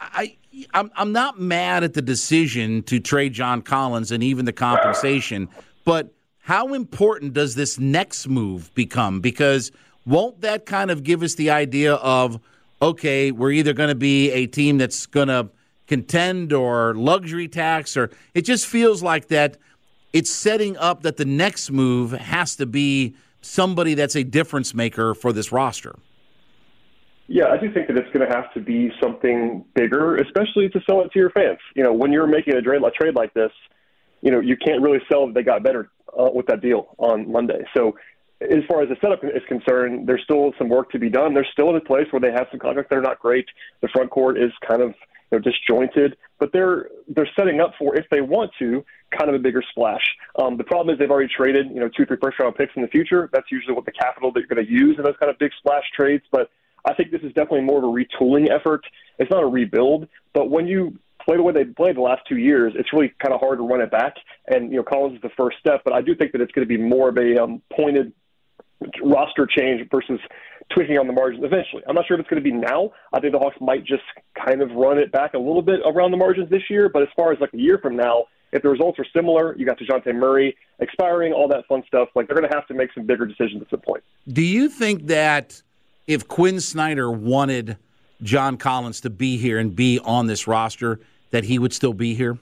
I'm not mad at the decision to trade John Collins and even the compensation, but how important does this next move become? Because won't that kind of give us the idea of, okay, we're either going to be a team that's going to contend or luxury tax, or it just feels like that it's setting up that the next move has to be somebody that's a difference maker for this roster. Yeah, I do think that it's going to have to be something bigger, especially to sell it to your fans. When you're making a trade like this, you can't really sell that they got better with that deal on Monday. So as far as the setup is concerned, there's still some work to be done. They're still in a place where they have some contracts that are not great. The front court is kind of disjointed, but they're setting up for, if they want to, kind of a bigger splash. The problem is they've already traded 2-3 first-round picks in the future. That's usually what the capital that you're going to use in those kind of big splash trades. But I think this is definitely more of a retooling effort. It's not a rebuild, but when you play the way they played the last 2 years, it's really kind of hard to run it back. And, Collins is the first step, but I do think that it's going to be more of a pointed roster change versus tweaking on the margins eventually. I'm not sure if it's going to be now. I think the Hawks might just kind of run it back a little bit around the margins this year, but as far as like a year from now, if the results are similar, you got DeJounte Murray expiring, all that fun stuff, like they're going to have to make some bigger decisions at some point. Do you think that if Quinn Snyder wanted John Collins to be here and be on this roster, that he would still be here?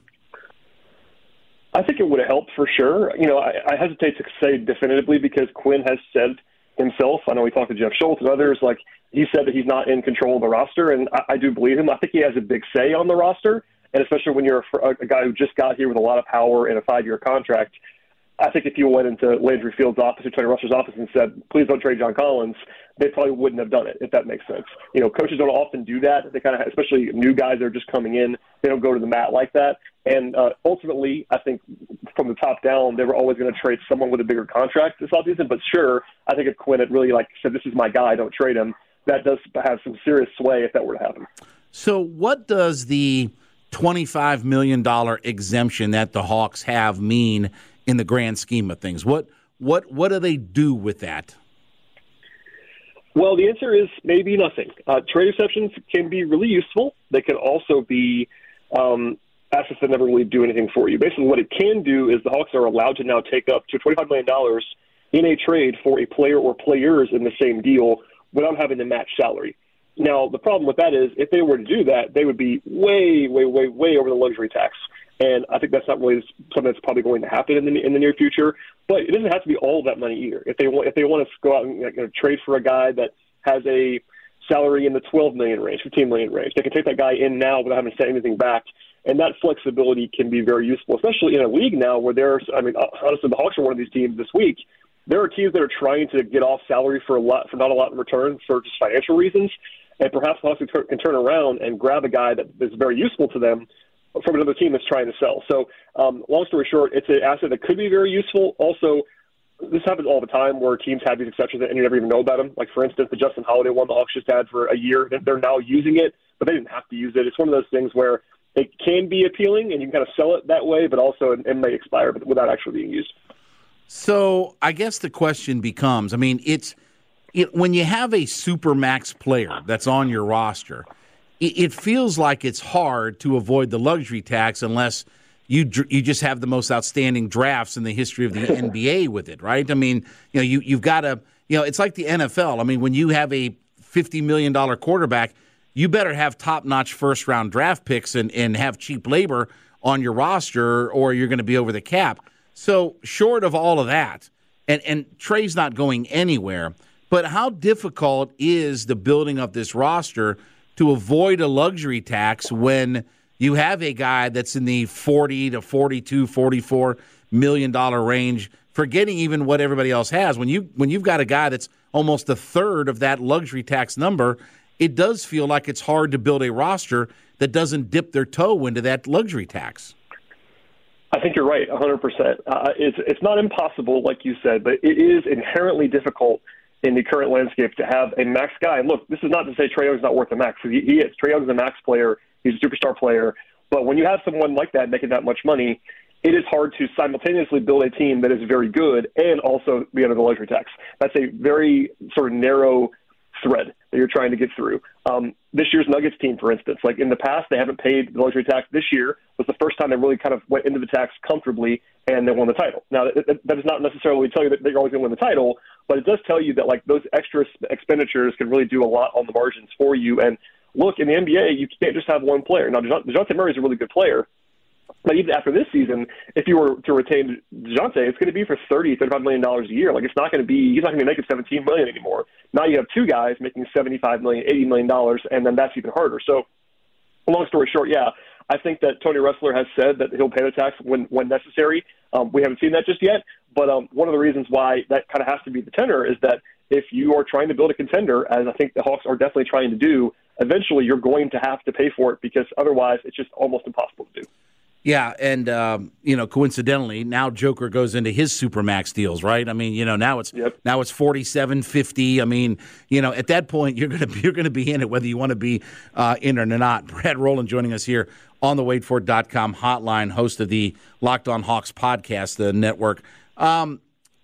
I think it would have helped for sure. I hesitate to say definitively because Quinn has said himself, I know he talked to Jeff Schultz and others, like he said that he's not in control of the roster, and I do believe him. I think he has a big say on the roster, and especially when you're a guy who just got here with a lot of power and a 5-year contract. I think if you went into Landry Field's office or Tony Rush's office and said, please don't trade John Collins, they probably wouldn't have done it, if that makes sense. Coaches don't often do that. They kind of, especially new guys that are just coming in, they don't go to the mat like that. And ultimately, I think from the top down, they were always going to trade someone with a bigger contract this offseason. But sure, I think if Quinn had really said, this is my guy, don't trade him, that does have some serious sway if that were to happen. So what does the $25 million exemption that the Hawks have mean in the grand scheme of things? What do they do with that? Well, the answer is maybe nothing. Trade exceptions can be really useful. They can also be assets that never really do anything for you. Basically, what it can do is the Hawks are allowed to now take up to $25 million in a trade for a player or players in the same deal without having to match salary. Now, the problem with that is if they were to do that, they would be way, way, way, way over the luxury tax. And I think that's not really something that's probably going to happen in the near future. But it doesn't have to be all of that money either. If they want to go out and trade for a guy that has a salary in the $12 million range, $15 million range, they can take that guy in now without having to send anything back. And that flexibility can be very useful, especially in a league now where honestly, the Hawks are one of these teams this week. There are teams that are trying to get off salary for not a lot in return for just financial reasons. And perhaps the Hawks can turn around and grab a guy that is very useful to them from another team that's trying to sell. So long story short, it's an asset that could be very useful. Also, this happens all the time where teams have these exceptions and you never even know about them. Like, for instance, the Justin Holiday one the Hawks just had for a year. They're now using it, but they didn't have to use it. It's one of those things where it can be appealing and you can kind of sell it that way, but also it may expire without actually being used. So I guess the question becomes, when you have a supermax player that's on your roster, it feels like it's hard to avoid the luxury tax unless you just have the most outstanding drafts in the history of the NBA with it, right? You've got to, it's like the NFL. When you have a $50 million quarterback, you better have top-notch first-round draft picks and have cheap labor on your roster or you're going to be over the cap. So short of all of that, and Trey's not going anywhere, but how difficult is the building of this roster to avoid a luxury tax when you have a guy that's in the $40 to $42, $44 million range, forgetting even what everybody else has? When you've got a guy that's almost a third of that luxury tax number, it does feel like it's hard to build a roster that doesn't dip their toe into that luxury tax. I think you're right, 100%. It's not impossible, like you said, but it is inherently difficult in the current landscape to have a max guy. And look, this is not to say Trae Young's not worth a max. He is. Trae Young's a max player. He's a superstar player. But when you have someone like that making that much money, it is hard to simultaneously build a team that is very good and also be under the luxury tax. That's a very sort of narrow thread that you're trying to get through. This year's Nuggets team, for instance, like in the past, they haven't paid the luxury tax. This year was the first time they really kind of went into the tax comfortably and they won the title. Now, that does not necessarily tell you that they're always going to win the title, but it does tell you that like those extra expenditures can really do a lot on the margins for you. And look, in the NBA, you can't just have one player. Now, DeJounte Murray is a really good player. But even after this season, if you were to retain DeJounte, it's going to be for $30, $35 million a year. Like, he's not going to be making $17 million anymore. Now you have two guys making $75 million, $80 million, and then that's even harder. So, long story short, yeah, I think that Tony Ressler has said that he'll pay the tax when necessary. We haven't seen that just yet, but one of the reasons why that kind of has to be the tenor is that if you are trying to build a contender, as I think the Hawks are definitely trying to do, eventually you're going to have to pay for it because otherwise it's just almost impossible to do. Yeah, and coincidentally, now Joker goes into his Supermax deals, right? Now it's 47, 50. At that point you're going to be in it whether you want to be in it or not. Brad Rowland joining us here on the WadeFord.com hotline, host of the Locked On Hawks podcast, the network. What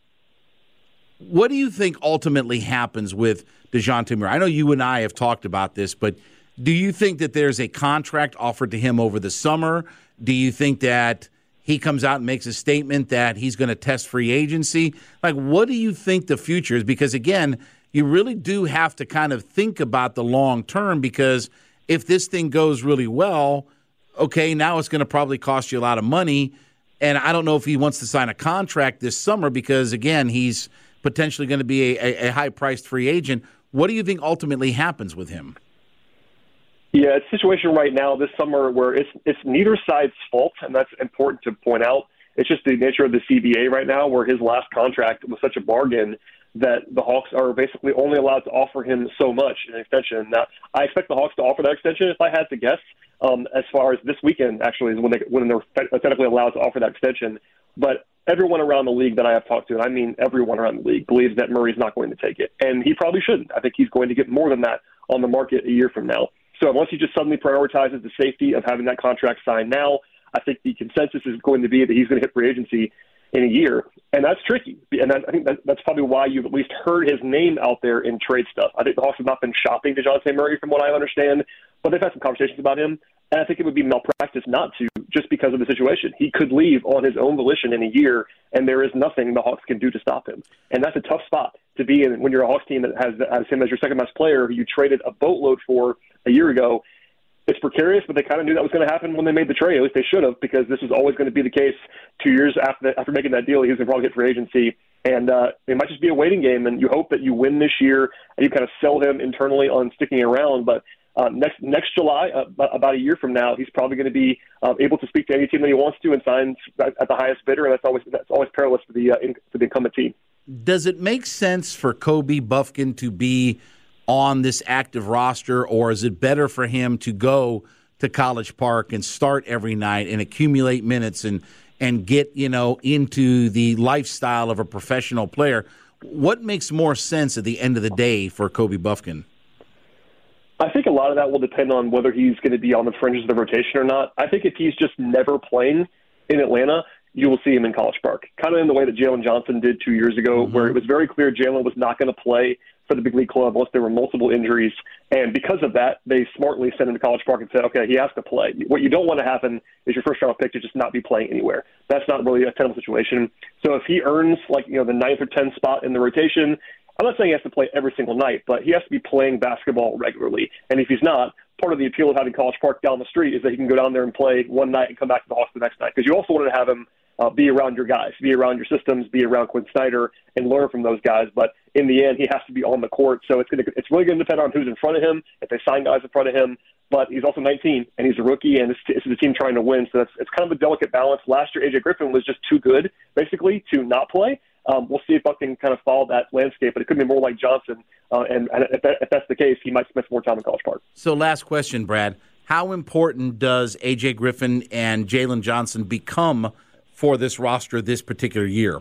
do you think ultimately happens with DeJounte Murray? I know you and I have talked about this, but do you think that there's a contract offered to him over the summer? Do you think that he comes out and makes a statement that he's going to test free agency? Like, what do you think the future is? Because, again, you really do have to kind of think about the long term, because if this thing goes really well, okay, now it's going to probably cost you a lot of money. And I don't know if he wants to sign a contract this summer because, again, he's potentially going to be a high-priced free agent. What do you think ultimately happens with him? Yeah, it's a situation right now this summer where it's neither side's fault, and that's important to point out. It's just the nature of the CBA right now, where his last contract was such a bargain that the Hawks are basically only allowed to offer him so much in an extension. Now, I expect the Hawks to offer that extension if I had to guess. As far as this weekend, actually, is when they're technically allowed to offer that extension. But everyone around the league that I have talked to, and I mean everyone around the league, believes that Murray's not going to take it. And he probably shouldn't. I think he's going to get more than that on the market a year from now. So unless he just suddenly prioritizes the safety of having that contract signed now, I think the consensus is going to be that he's going to hit free agency in a year. And that's tricky. And I think that's probably why you've at least heard his name out there in trade stuff. I think the Hawks have not been shopping DeJounte Murray from what I understand, but they've had some conversations about him. And I think it would be malpractice not to, just because of the situation. He could leave on his own volition in a year, and there is nothing the Hawks can do to stop him. And that's a tough spot to be in when you're a Hawks team that has him as your second-best player who you traded a boatload for a year ago. It's precarious, but they kind of knew that was going to happen when they made the trade. At least they should have, because this was always going to be the case 2 years after making that deal. He was going to probably hit free agency. And it might just be a waiting game, and you hope that you win this year and you kind of sell him internally on sticking around. But next July, about a year from now, he's probably going to be able to speak to any team that he wants to and sign at the highest bidder, and that's always perilous for the incumbent team. Does it make sense for Kobe Bufkin to be on this active roster, or is it better for him to go to College Park and start every night and accumulate minutes and get, into the lifestyle of a professional player? What makes more sense at the end of the day for Kobe Bufkin? I think a lot of that will depend on whether he's going to be on the fringes of the rotation or not. I think if he's just never playing in Atlanta, you will see him in College Park, kind of in the way that Jalen Johnson did 2 years ago, where it was very clear Jalen was not going to play for the big league club unless there were multiple injuries. And because of that, they smartly sent him to College Park and said, okay, he has to play. What you don't want to happen is your first-round pick to just not be playing anywhere. That's not really a tenable situation. So if he earns, the 9th or 10th spot in the rotation, I'm not saying he has to play every single night, but he has to be playing basketball regularly. And if he's not, part of the appeal of having College Park down the street is that he can go down there and play one night and come back to the Hawks the next night. Because you also want to have him be around your guys, be around your systems, be around Quinn Snyder, and learn from those guys. But in the end, he has to be on the court. So it's really going to depend on who's in front of him, if they sign guys in front of him. But he's also 19, and he's a rookie, and this is a team trying to win. So it's kind of a delicate balance. Last year, A.J. Griffin was just too good, basically, to not play. We'll see if Buck can kind of follow that landscape, but it could be more like Johnson. And if that's the case, he might spend some more time in College Park. So last question, Brad. How important does A.J. Griffin and Jalen Johnson become for this roster this particular year?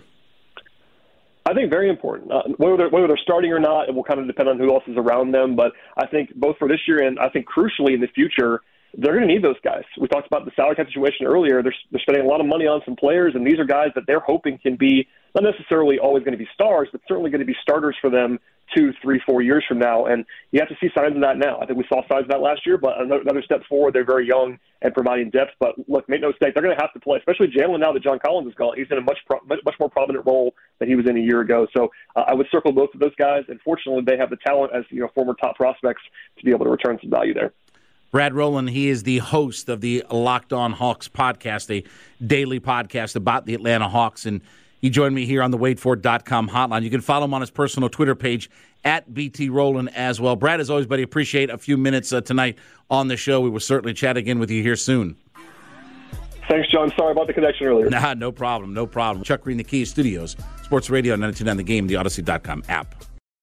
I think very important. Whether they're starting or not, it will kind of depend on who else is around them. But I think both for this year and I think crucially in the future, they're going to need those guys. We talked about the salary cap situation earlier. They're spending a lot of money on some players, and these are guys that they're hoping can be not necessarily always going to be stars, but certainly going to be starters for them 2, 3, 4 years from now. And you have to see signs of that now. I think we saw signs of that last year, but another step forward. They're very young and providing depth. But look, make no mistake, they're going to have to play, especially Jalen now that John Collins is gone. He's in a much more prominent role than he was in a year ago. So I would circle both of those guys. And fortunately, they have the talent as former top prospects to be able to return some value there. Brad Rowland, he is the host of the Locked On Hawks podcast, a daily podcast about the Atlanta Hawks, and he joined me here on the WadeFord.com hotline. You can follow him on his personal Twitter page, @BT Rowland as well. Brad, as always, buddy, appreciate a few minutes tonight on the show. We will certainly chat again with you here soon. Thanks, John. Sorry about the connection earlier. Nah, no problem. Chuck Green, the Kia Studios, Sports Radio 92.9 The Game, the Odyssey.com app.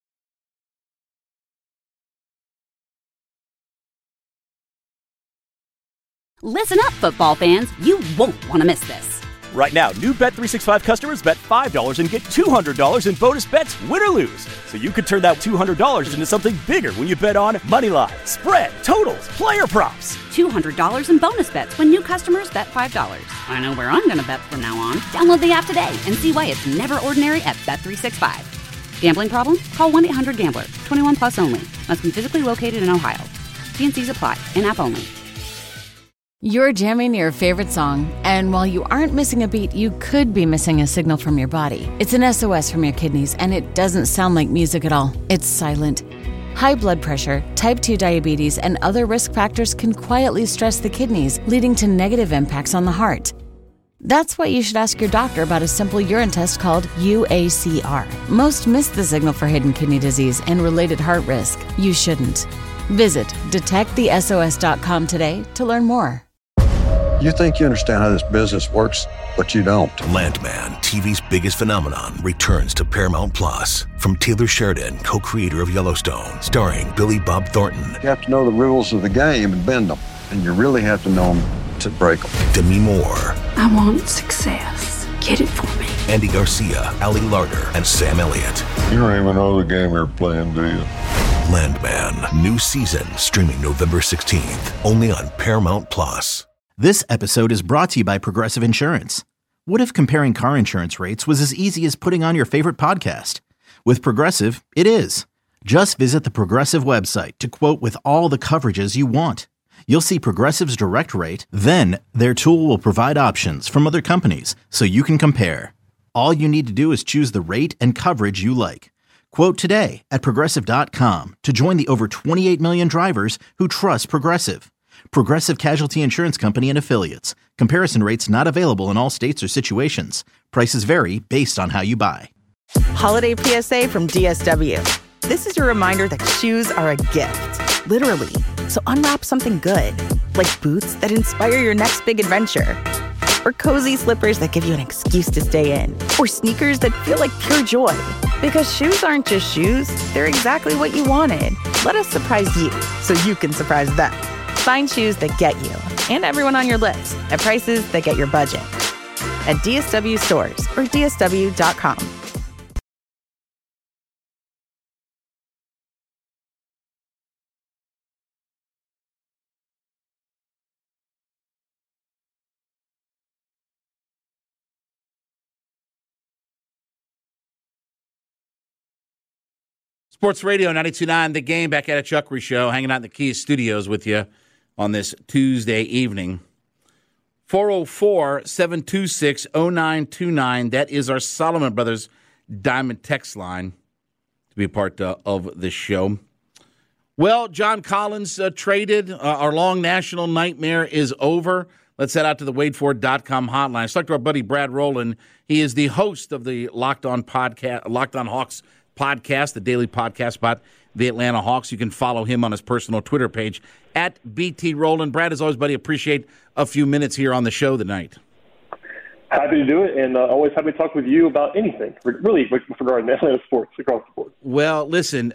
Listen up, football fans. You won't want to miss this. Right now, new Bet365 customers bet $5 and get $200 in bonus bets, win or lose. So you could turn that $200 into something bigger when you bet on Moneyline, spread, totals, player props. $200 in bonus bets when new customers bet $5. I know where I'm going to bet from now on. Download the app today and see why it's never ordinary at Bet365. Gambling problem? Call 1-800-GAMBLER. 21 plus only. Must be physically located in Ohio. T&Cs apply. In-app only. You're jamming your favorite song, and while you aren't missing a beat, you could be missing a signal from your body. It's an SOS from your kidneys, and it doesn't sound like music at all. It's silent. High blood pressure, type 2 diabetes, and other risk factors can quietly stress the kidneys, leading to negative impacts on the heart. That's why you should ask your doctor about a simple urine test called UACR. Most miss the signal for hidden kidney disease and related heart risk. You shouldn't. Visit detectthesos.com today to learn more. You think you understand how this business works, but you don't. Landman, TV's biggest phenomenon, returns to Paramount Plus. From Taylor Sheridan, co-creator of Yellowstone, starring Billy Bob Thornton. You have to know the rules of the game and bend them, and you really have to know them to break them. Demi Moore. I want success. Get it for me. Andy Garcia, Ali Larter, and Sam Elliott. You don't even know the game you're playing, do you? Landman, new season, streaming November 16th, only on Paramount Plus. This episode is brought to you by Progressive Insurance. What if comparing car insurance rates was as easy as putting on your favorite podcast? With Progressive, it is. Just visit the Progressive website to quote with all the coverages you want. You'll see Progressive's direct rate, then their tool will provide options from other companies so you can compare. All you need to do is choose the rate and coverage you like. Quote today at Progressive.com to join the over 28 million drivers who trust Progressive. Progressive Casualty Insurance Company and Affiliates. Comparison rates not available in all states or situations. Prices vary based on how you buy. Holiday PSA from DSW. This is your reminder that shoes are a gift, literally. So unwrap something good, like boots that inspire your next big adventure, or cozy slippers that give you an excuse to stay in, or sneakers that feel like pure joy. Because shoes aren't just shoes, they're exactly what you wanted. Let us surprise you so you can surprise them. Find shoes that get you and everyone on your list at prices that get your budget. At DSW stores or DSW.com. Sports Radio 92.9 The Game, back at a Chuck Reese Show, hanging out in the Kia Studios with you on this Tuesday evening. 404-726-0929. That is our Solomon Brothers Diamond text line to be a part of this show. Well, John Collins traded. Our long national nightmare is over. Let's head out to the WadeFord.com hotline. Let's talk to our buddy Brad Rowland. He is the host of the Locked On Hawks podcast, the daily podcast about the Atlanta Hawks. You can follow him on his personal Twitter page at BT Rowland. Brad, as always, buddy, appreciate a few minutes here on the show tonight. Happy to do it, and always happy to talk with you about anything, really, regarding Atlanta sports across the board. Well, listen,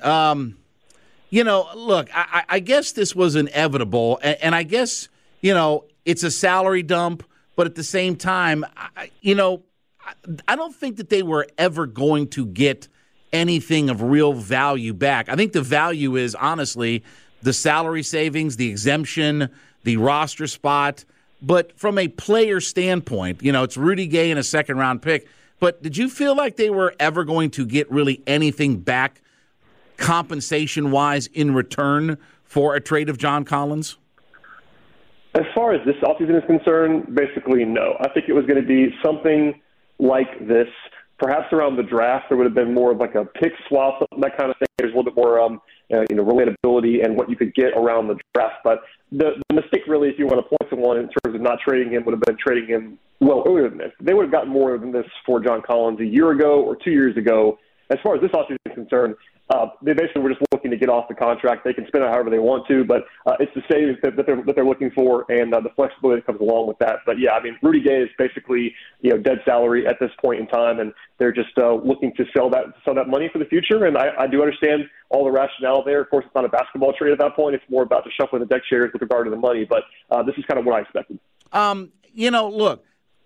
look, I guess this was inevitable, and I guess, it's a salary dump, but at the same time, I don't think that they were ever going to get anything of real value back. I think the value is, honestly, the salary savings, the exemption, the roster spot. But from a player standpoint, it's Rudy Gay and a second-round pick. But did you feel like they were ever going to get really anything back compensation-wise in return for a trade of John Collins? As far as this offseason is concerned, basically no. I think it was going to be something like this. Perhaps around the draft, there would have been more of like a pick swap, that kind of thing. There's a little bit more, relatability and what you could get around the draft. But the mistake, really, if you want to point to one in terms of not trading him, would have been trading him well earlier than this. They would have gotten more than this for John Collins a year ago or 2 years ago. As far as this offseason is concerned, they basically were just looking to get off the contract. They can spend it however they want to, but it's the savings that they're looking for and the flexibility that comes along with that. But, yeah, Rudy Gay is basically dead salary at this point in time, and they're just looking to sell that money for the future. And I do understand all the rationale there. Of course, it's not a basketball trade at that point. It's more about the shuffling the deck chairs with regard to the money. But this is kind of what I expected. Look,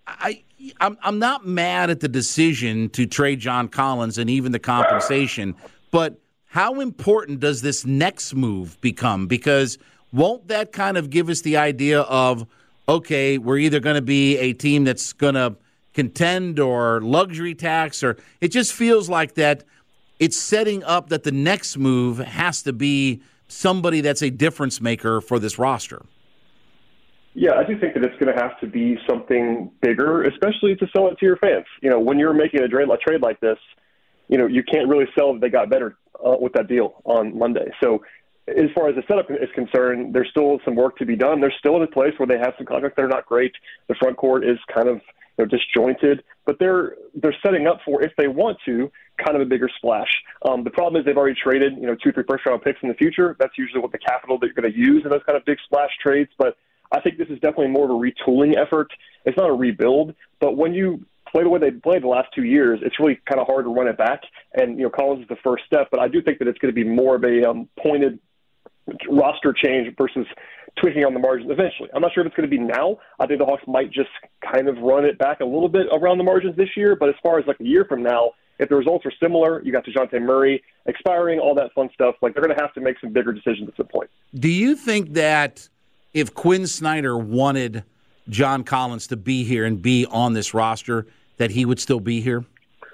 I'm not mad at the decision to trade John Collins and even the compensation, but how important does this next move become? Because won't that kind of give us the idea of, okay, we're either going to be a team that's going to contend or luxury tax, or it just feels like that it's setting up that the next move has to be somebody that's a difference maker for this roster. Yeah, I do think that it's going to have to be something bigger, especially to sell it to your fans. When you're making a trade like this, you can't really sell that they got better with that deal on Monday. So as far as the setup is concerned, there's still some work to be done. They're still in a place where they have some contracts that are not great. The front court is kind of disjointed, but they're setting up for, if they want to, kind of a bigger splash. The problem is they've already traded 2-3 first-round picks in the future. That's usually what the capital that you're going to use in those kind of big splash trades. But I think this is definitely more of a retooling effort. It's not a rebuild, but when you play the way they played the last 2 years, it's really kind of hard to run it back. And, Collins is the first step, but I do think that it's going to be more of a pointed roster change versus tweaking on the margins eventually. I'm not sure if it's going to be now. I think the Hawks might just kind of run it back a little bit around the margins this year, but as far as like a year from now, if the results are similar, you got DeJounte Murray expiring, all that fun stuff, like they're going to have to make some bigger decisions at some point. Do you think that if Quinn Snyder wanted John Collins to be here and be on this roster, that he would still be here?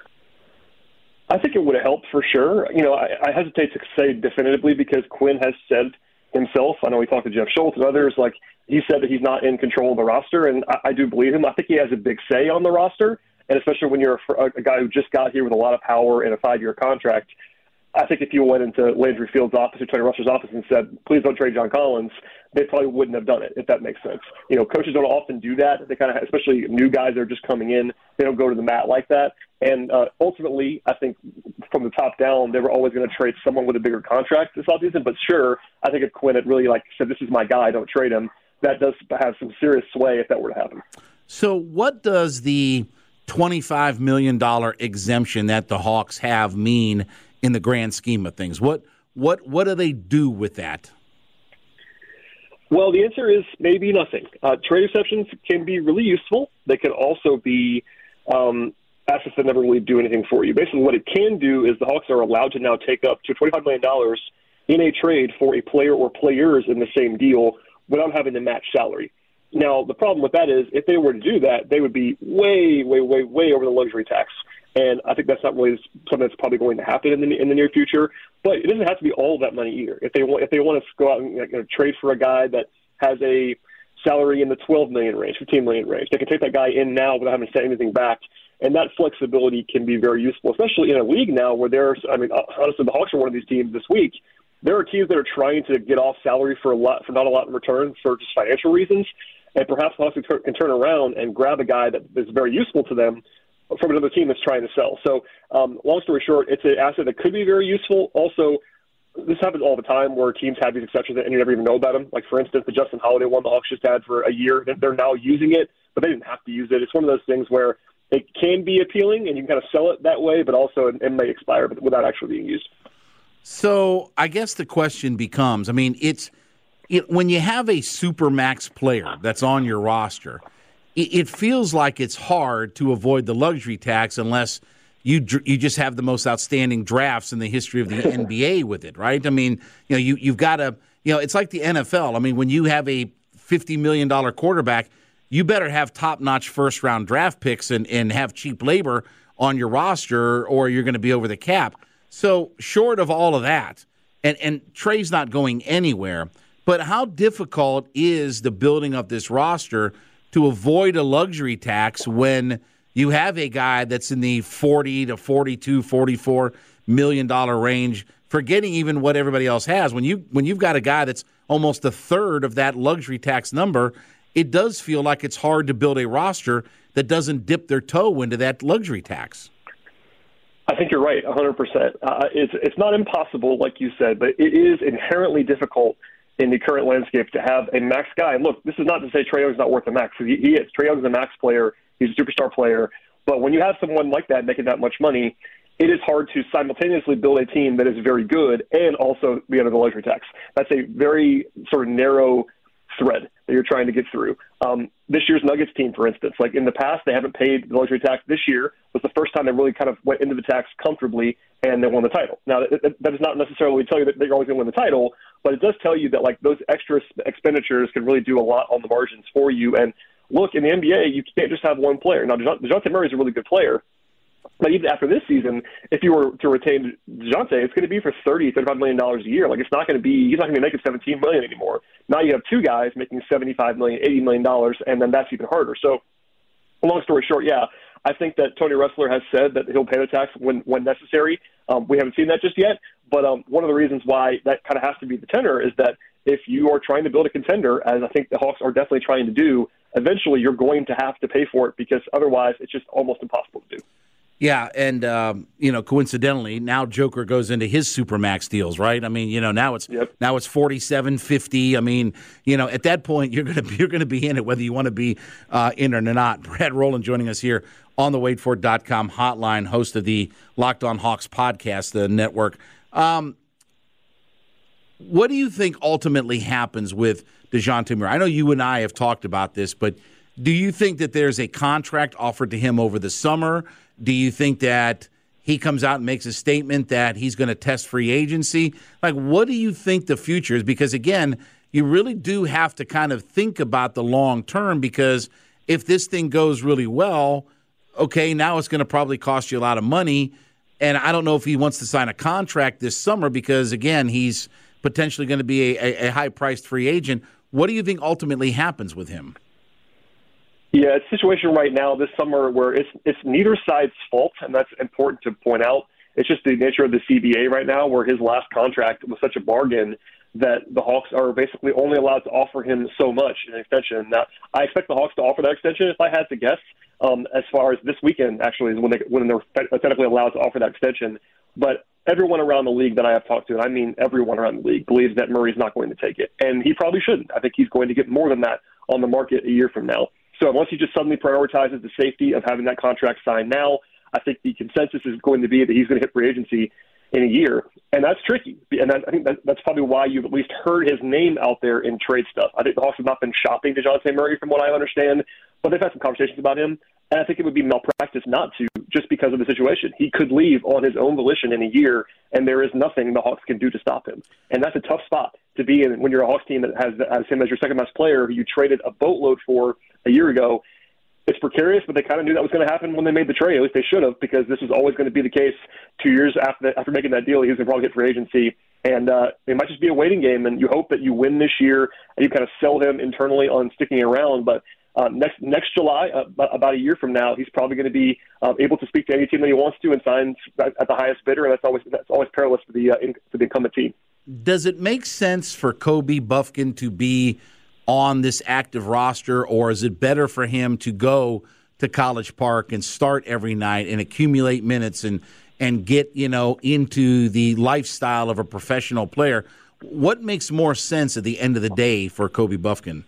I think it would have helped for sure. I hesitate to say definitively because Quinn has said himself, I know he talked to Jeff Schultz and others, like he said that he's not in control of the roster, and I do believe him. I think he has a big say on the roster, and especially when you're a guy who just got here with a lot of power and a 5-year contract, I think if you went into Landry Field's office or Tony Russell's office and said, please don't trade John Collins, they probably wouldn't have done it, if that makes sense. Coaches don't often do that. They kind of, especially new guys that are just coming in, they don't go to the mat like that. And ultimately, I think from the top down, they were always going to trade someone with a bigger contract this offseason. But sure, I think if Quinn had really said, this is my guy, don't trade him, that does have some serious sway if that were to happen. So what does the $25 million exemption that the Hawks have mean in the grand scheme of things? What do they do with that? Well, the answer is maybe nothing. Trade exceptions can be really useful. They can also be assets that never really do anything for you. Basically, what it can do is the Hawks are allowed to now take up to $25 million in a trade for a player or players in the same deal without having to match salary. Now, the problem with that is if they were to do that, they would be way, way, way, way over the luxury tax. And I think that's not really something that's probably going to happen in the near future. But it doesn't have to be all of that money either. If they want to go out and trade for a guy that has a salary in the $12 million range, $15 million range, they can take that guy in now without having to send anything back. And that flexibility can be very useful, especially in a league now where honestly, the Hawks are one of these teams this week. There are teams that are trying to get off salary for not a lot in return for just financial reasons. And perhaps the Hawks can turn around and grab a guy that is very useful to them from another team that's trying to sell. So long story short, it's an asset that could be very useful. Also, this happens all the time where teams have these exceptions and you never even know about them. Like, for instance, the Justin Holiday one the Hawks just had for a year. They're now using it, but they didn't have to use it. It's one of those things where it can be appealing and you can kind of sell it that way, but also it may expire without actually being used. So I guess the question becomes, when you have a supermax player that's on your roster, it feels like it's hard to avoid the luxury tax unless you just have the most outstanding drafts in the history of the NBA with it, right? You've got to, it's like the NFL. When you have a $50 million quarterback, you better have top-notch first-round draft picks and have cheap labor on your roster or you're going to be over the cap. So short of all of that, and Trey's not going anywhere, but how difficult is the building of this roster to avoid a luxury tax when you have a guy that's in the $40 to $42, $44 million range, forgetting even what everybody else has? When you've got a guy that's almost a third of that luxury tax number, it does feel like it's hard to build a roster that doesn't dip their toe into that luxury tax. I think you're right, 100%. It's not impossible, like you said, but it is inherently difficult in the current landscape to have a max guy. And look, this is not to say Trae Young's not worth a max. He is. Trae Young's a max player. He's a superstar player. But when you have someone like that making that much money, it is hard to simultaneously build a team that is very good and also be under the luxury tax. That's a very sort of narrow thread that you're trying to get through. This year's Nuggets team, for instance, like in the past, they haven't paid the luxury tax. This year was the first time they really kind of went into the tax comfortably and they won the title. Now, that does not necessarily tell you that they're always going to win the title, but it does tell you that like those extra expenditures can really do a lot on the margins for you. And look, in the NBA, you can't just have one player. Now, DeJounte Murray is a really good player, but even after this season, if you were to retain DeJounte, it's going to be for $35 million a year. Like, he's not going to be making $17 million anymore. Now you have two guys making $75 million, $80 million, and then that's even harder. So, long story short, yeah, I think that Tony Ressler has said that he'll pay the tax when necessary. We haven't seen that just yet, but one of the reasons why that kind of has to be the tenor is that if you are trying to build a contender, as I think the Hawks are definitely trying to do, eventually you're going to have to pay for it because otherwise it's just almost impossible to do. Yeah, and coincidentally, now Joker goes into his Supermax deals, right? Now it's $47.50. At that point you're gonna be in it whether you want to be in or not. Brad Rowland joining us here on the WadeFord.com hotline, host of the Locked On Hawks podcast, the network. What do you think ultimately happens with DeJounte Murray? I know you and I have talked about this, but do you think that there's a contract offered to him over the summer? Do you think that he comes out and makes a statement that he's going to test free agency? Like, what do you think the future is? Because, again, you really do have to kind of think about the long term because if this thing goes really well, okay, now it's going to probably cost you a lot of money. And I don't know if he wants to sign a contract this summer because, again, he's potentially going to be a high-priced free agent. What do you think ultimately happens with him? Yeah, it's a situation right now this summer where it's neither side's fault, and that's important to point out. It's just the nature of the CBA right now, where his last contract was such a bargain that the Hawks are basically only allowed to offer him so much in an extension. Now, I expect the Hawks to offer that extension, if I had to guess, as far as this weekend, actually, is when they're technically allowed to offer that extension. But everyone around the league that I have talked to, and I mean everyone around the league, believes that Murray's not going to take it. And he probably shouldn't. I think he's going to get more than that on the market a year from now. So unless he just suddenly prioritizes the safety of having that contract signed now, I think the consensus is going to be that he's going to hit free agency in a year. And that's tricky. And I think that's probably why you've at least heard his name out there in trade stuff. I think the Hawks have not been shopping DeJounte Murray from what I understand, but they've had some conversations about him. And I think it would be malpractice not to, just because of the situation. He could leave on his own volition in a year, and there is nothing the Hawks can do to stop him. And that's a tough spot to be in when you're a Hawks team that has him as your second-best player who you traded a boatload for a year ago. It's precarious, but they kind of knew that was going to happen when they made the trade. At least they should have, because this was always going to be the case 2 years after making that deal. He was going to probably get free agency. And it might just be a waiting game, and you hope that you win this year and you kind of sell him internally on sticking around. But next July, about a year from now, he's probably going to be able to speak to any team that he wants to and sign at the highest bidder, and that's always perilous for the incumbent team. Does it make sense for Kobe Bufkin to be on this active roster, or is it better for him to go to College Park and start every night and accumulate minutes and get into the lifestyle of a professional player? What makes more sense at the end of the day for Kobe Bufkin?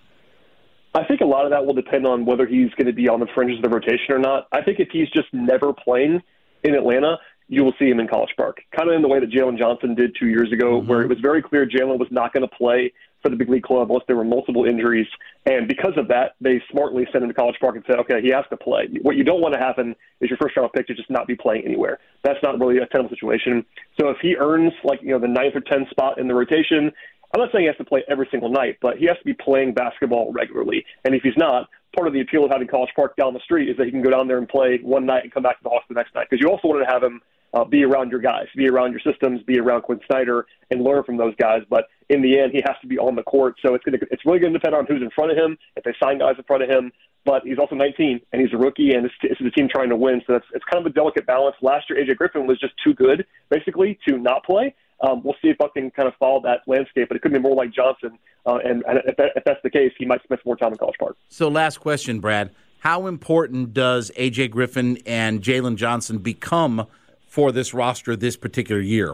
I think a lot of that will depend on whether he's going to be on the fringes of the rotation or not. I think if he's just never playing in Atlanta, you will see him in College Park, kind of in the way that Jalen Johnson did 2 years ago, where it was very clear Jalen was not going to play for the big league club unless there were multiple injuries. And because of that, they smartly sent him to College Park and said, okay, he has to play. What you don't want to happen is your first-round pick to just not be playing anywhere. That's not really a tenable situation. So if he earns the 9th or 10th spot in the rotation, I'm not saying he has to play every single night, but he has to be playing basketball regularly. And if he's not, part of the appeal of having College Park down the street is that he can go down there and play one night and come back to the Hawks the next night. Because you also want to have him be around your guys, be around your systems, be around Quinn Snyder, and learn from those guys. But in the end, he has to be on the court. So it's really going to depend on who's in front of him, if they sign guys in front of him. But he's also 19, and he's a rookie, and this is a team trying to win. So it's kind of a delicate balance. Last year, A.J. Griffin was just too good, basically, to not play. We'll see if Buck can kind of follow that landscape, but it could be more like Johnson. And if that's the case, he might spend more time in College Park. So last question, Brad. How important does A.J. Griffin and Jalen Johnson become for this roster this particular year?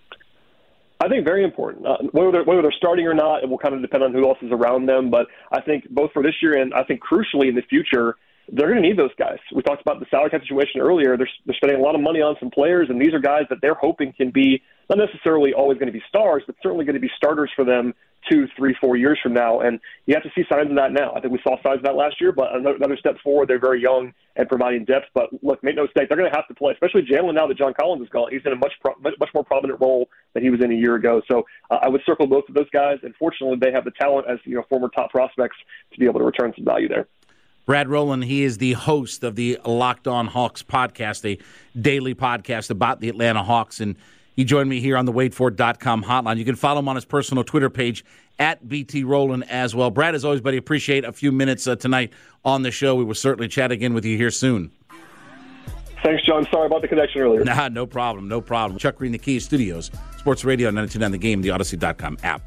I think very important. Whether they're starting or not, it will kind of depend on who else is around them. But I think both for this year and I think crucially in the future, they're going to need those guys. We talked about the salary cap situation earlier. They're spending a lot of money on some players, and these are guys that they're hoping can be not necessarily always going to be stars, but certainly going to be starters for them 2, 3, 4 years from now. And you have to see signs of that now. I think we saw signs of that last year, but another step forward. They're very young and providing depth. But look, make no mistake, they're going to have to play, especially Jalen now that John Collins is gone. He's in a much more prominent role than he was in a year ago. So I would circle both of those guys. And fortunately, they have the talent as former top prospects to be able to return some value there. Brad Rowland, he is the host of the Locked On Hawks podcast, a daily podcast about the Atlanta Hawks, and he joined me here on the WadeFord.com hotline. You can follow him on his personal Twitter page, @BT Rowland as well. Brad, as always, buddy, appreciate a few minutes tonight on the show. We will certainly chat again with you here soon. Thanks, John. Sorry about the connection earlier. Nah, no problem, no problem. Chuck Green, the Key Studios, Sports Radio 92.9 The Game, the Odyssey.com app.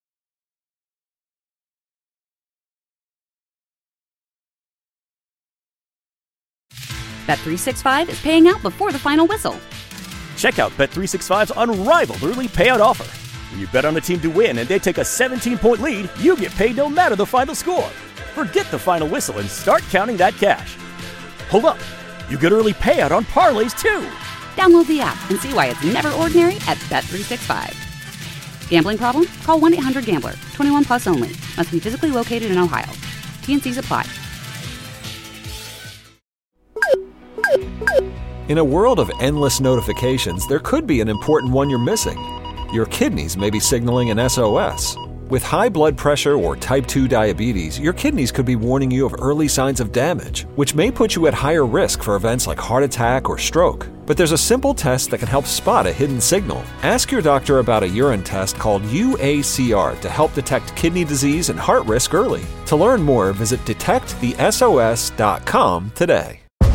Bet365 is paying out before the final whistle. Check out Bet365's unrivaled early payout offer. When you bet on a team to win and they take a 17-point lead, you get paid no matter the final score. Forget the final whistle and start counting that cash. Hold up. You get early payout on parlays, too. Download the app and see why it's never ordinary at Bet365. Gambling problem? Call 1-800-GAMBLER. 21 plus only. Must be physically located in Ohio. T&Cs apply. In a world of endless notifications, there could be an important one you're missing. Your kidneys may be signaling an SOS. With high blood pressure or type 2 diabetes, your kidneys could be warning you of early signs of damage, which may put you at higher risk for events like heart attack or stroke. But there's a simple test that can help spot a hidden signal. Ask your doctor about a urine test called UACR to help detect kidney disease and heart risk early. To learn more, visit detectthesos.com today.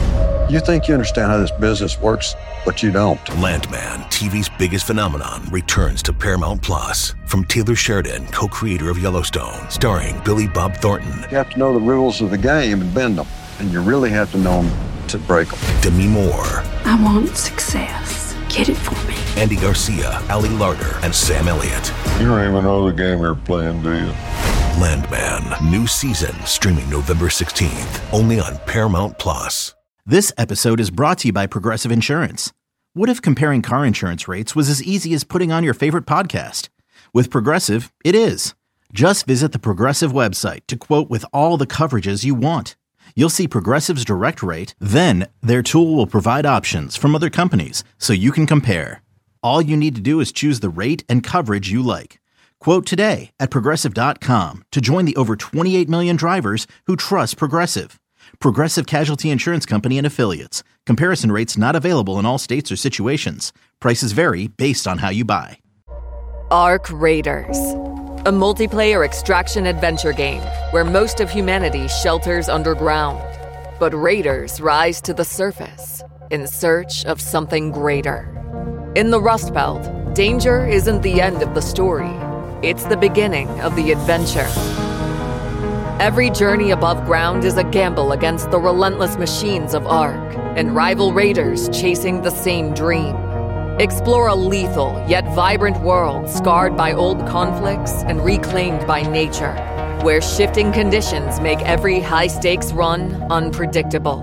You think you understand how this business works, but you don't. Landman, TV's biggest phenomenon, returns to Paramount Plus. From Taylor Sheridan, co-creator of Yellowstone, starring Billy Bob Thornton. You have to know the rules of the game and bend them, and you really have to know them to break them. Demi Moore. I want success. Get it for me. Andy Garcia, Ali Larter, and Sam Elliott. You don't even know the game you're playing, do you? Landman, new season, streaming November 16th, only on Paramount Plus. This episode is brought to you by Progressive Insurance. What if comparing car insurance rates was as easy as putting on your favorite podcast? With Progressive, it is. Just visit the Progressive website to quote with all the coverages you want. You'll see Progressive's direct rate, then their tool will provide options from other companies so you can compare. All you need to do is choose the rate and coverage you like. Quote today at Progressive.com to join the over 28 million drivers who trust Progressive. Progressive Casualty Insurance Company and Affiliates. Comparison rates not available in all states or situations. Prices vary based on how you buy. Ark Raiders, a multiplayer extraction adventure game where most of humanity shelters underground. But raiders rise to the surface in search of something greater. In the Rust Belt, danger isn't the end of the story. It's the beginning of the adventure. Every journey above ground is a gamble against the relentless machines of Ark and rival raiders chasing the same dream. Explore a lethal yet vibrant world scarred by old conflicts and reclaimed by nature, where shifting conditions make every high-stakes run unpredictable.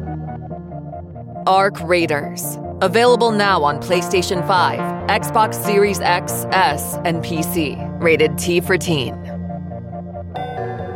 Ark Raiders. Available now on PlayStation 5, Xbox Series X, S, and PC. Rated T for Teen.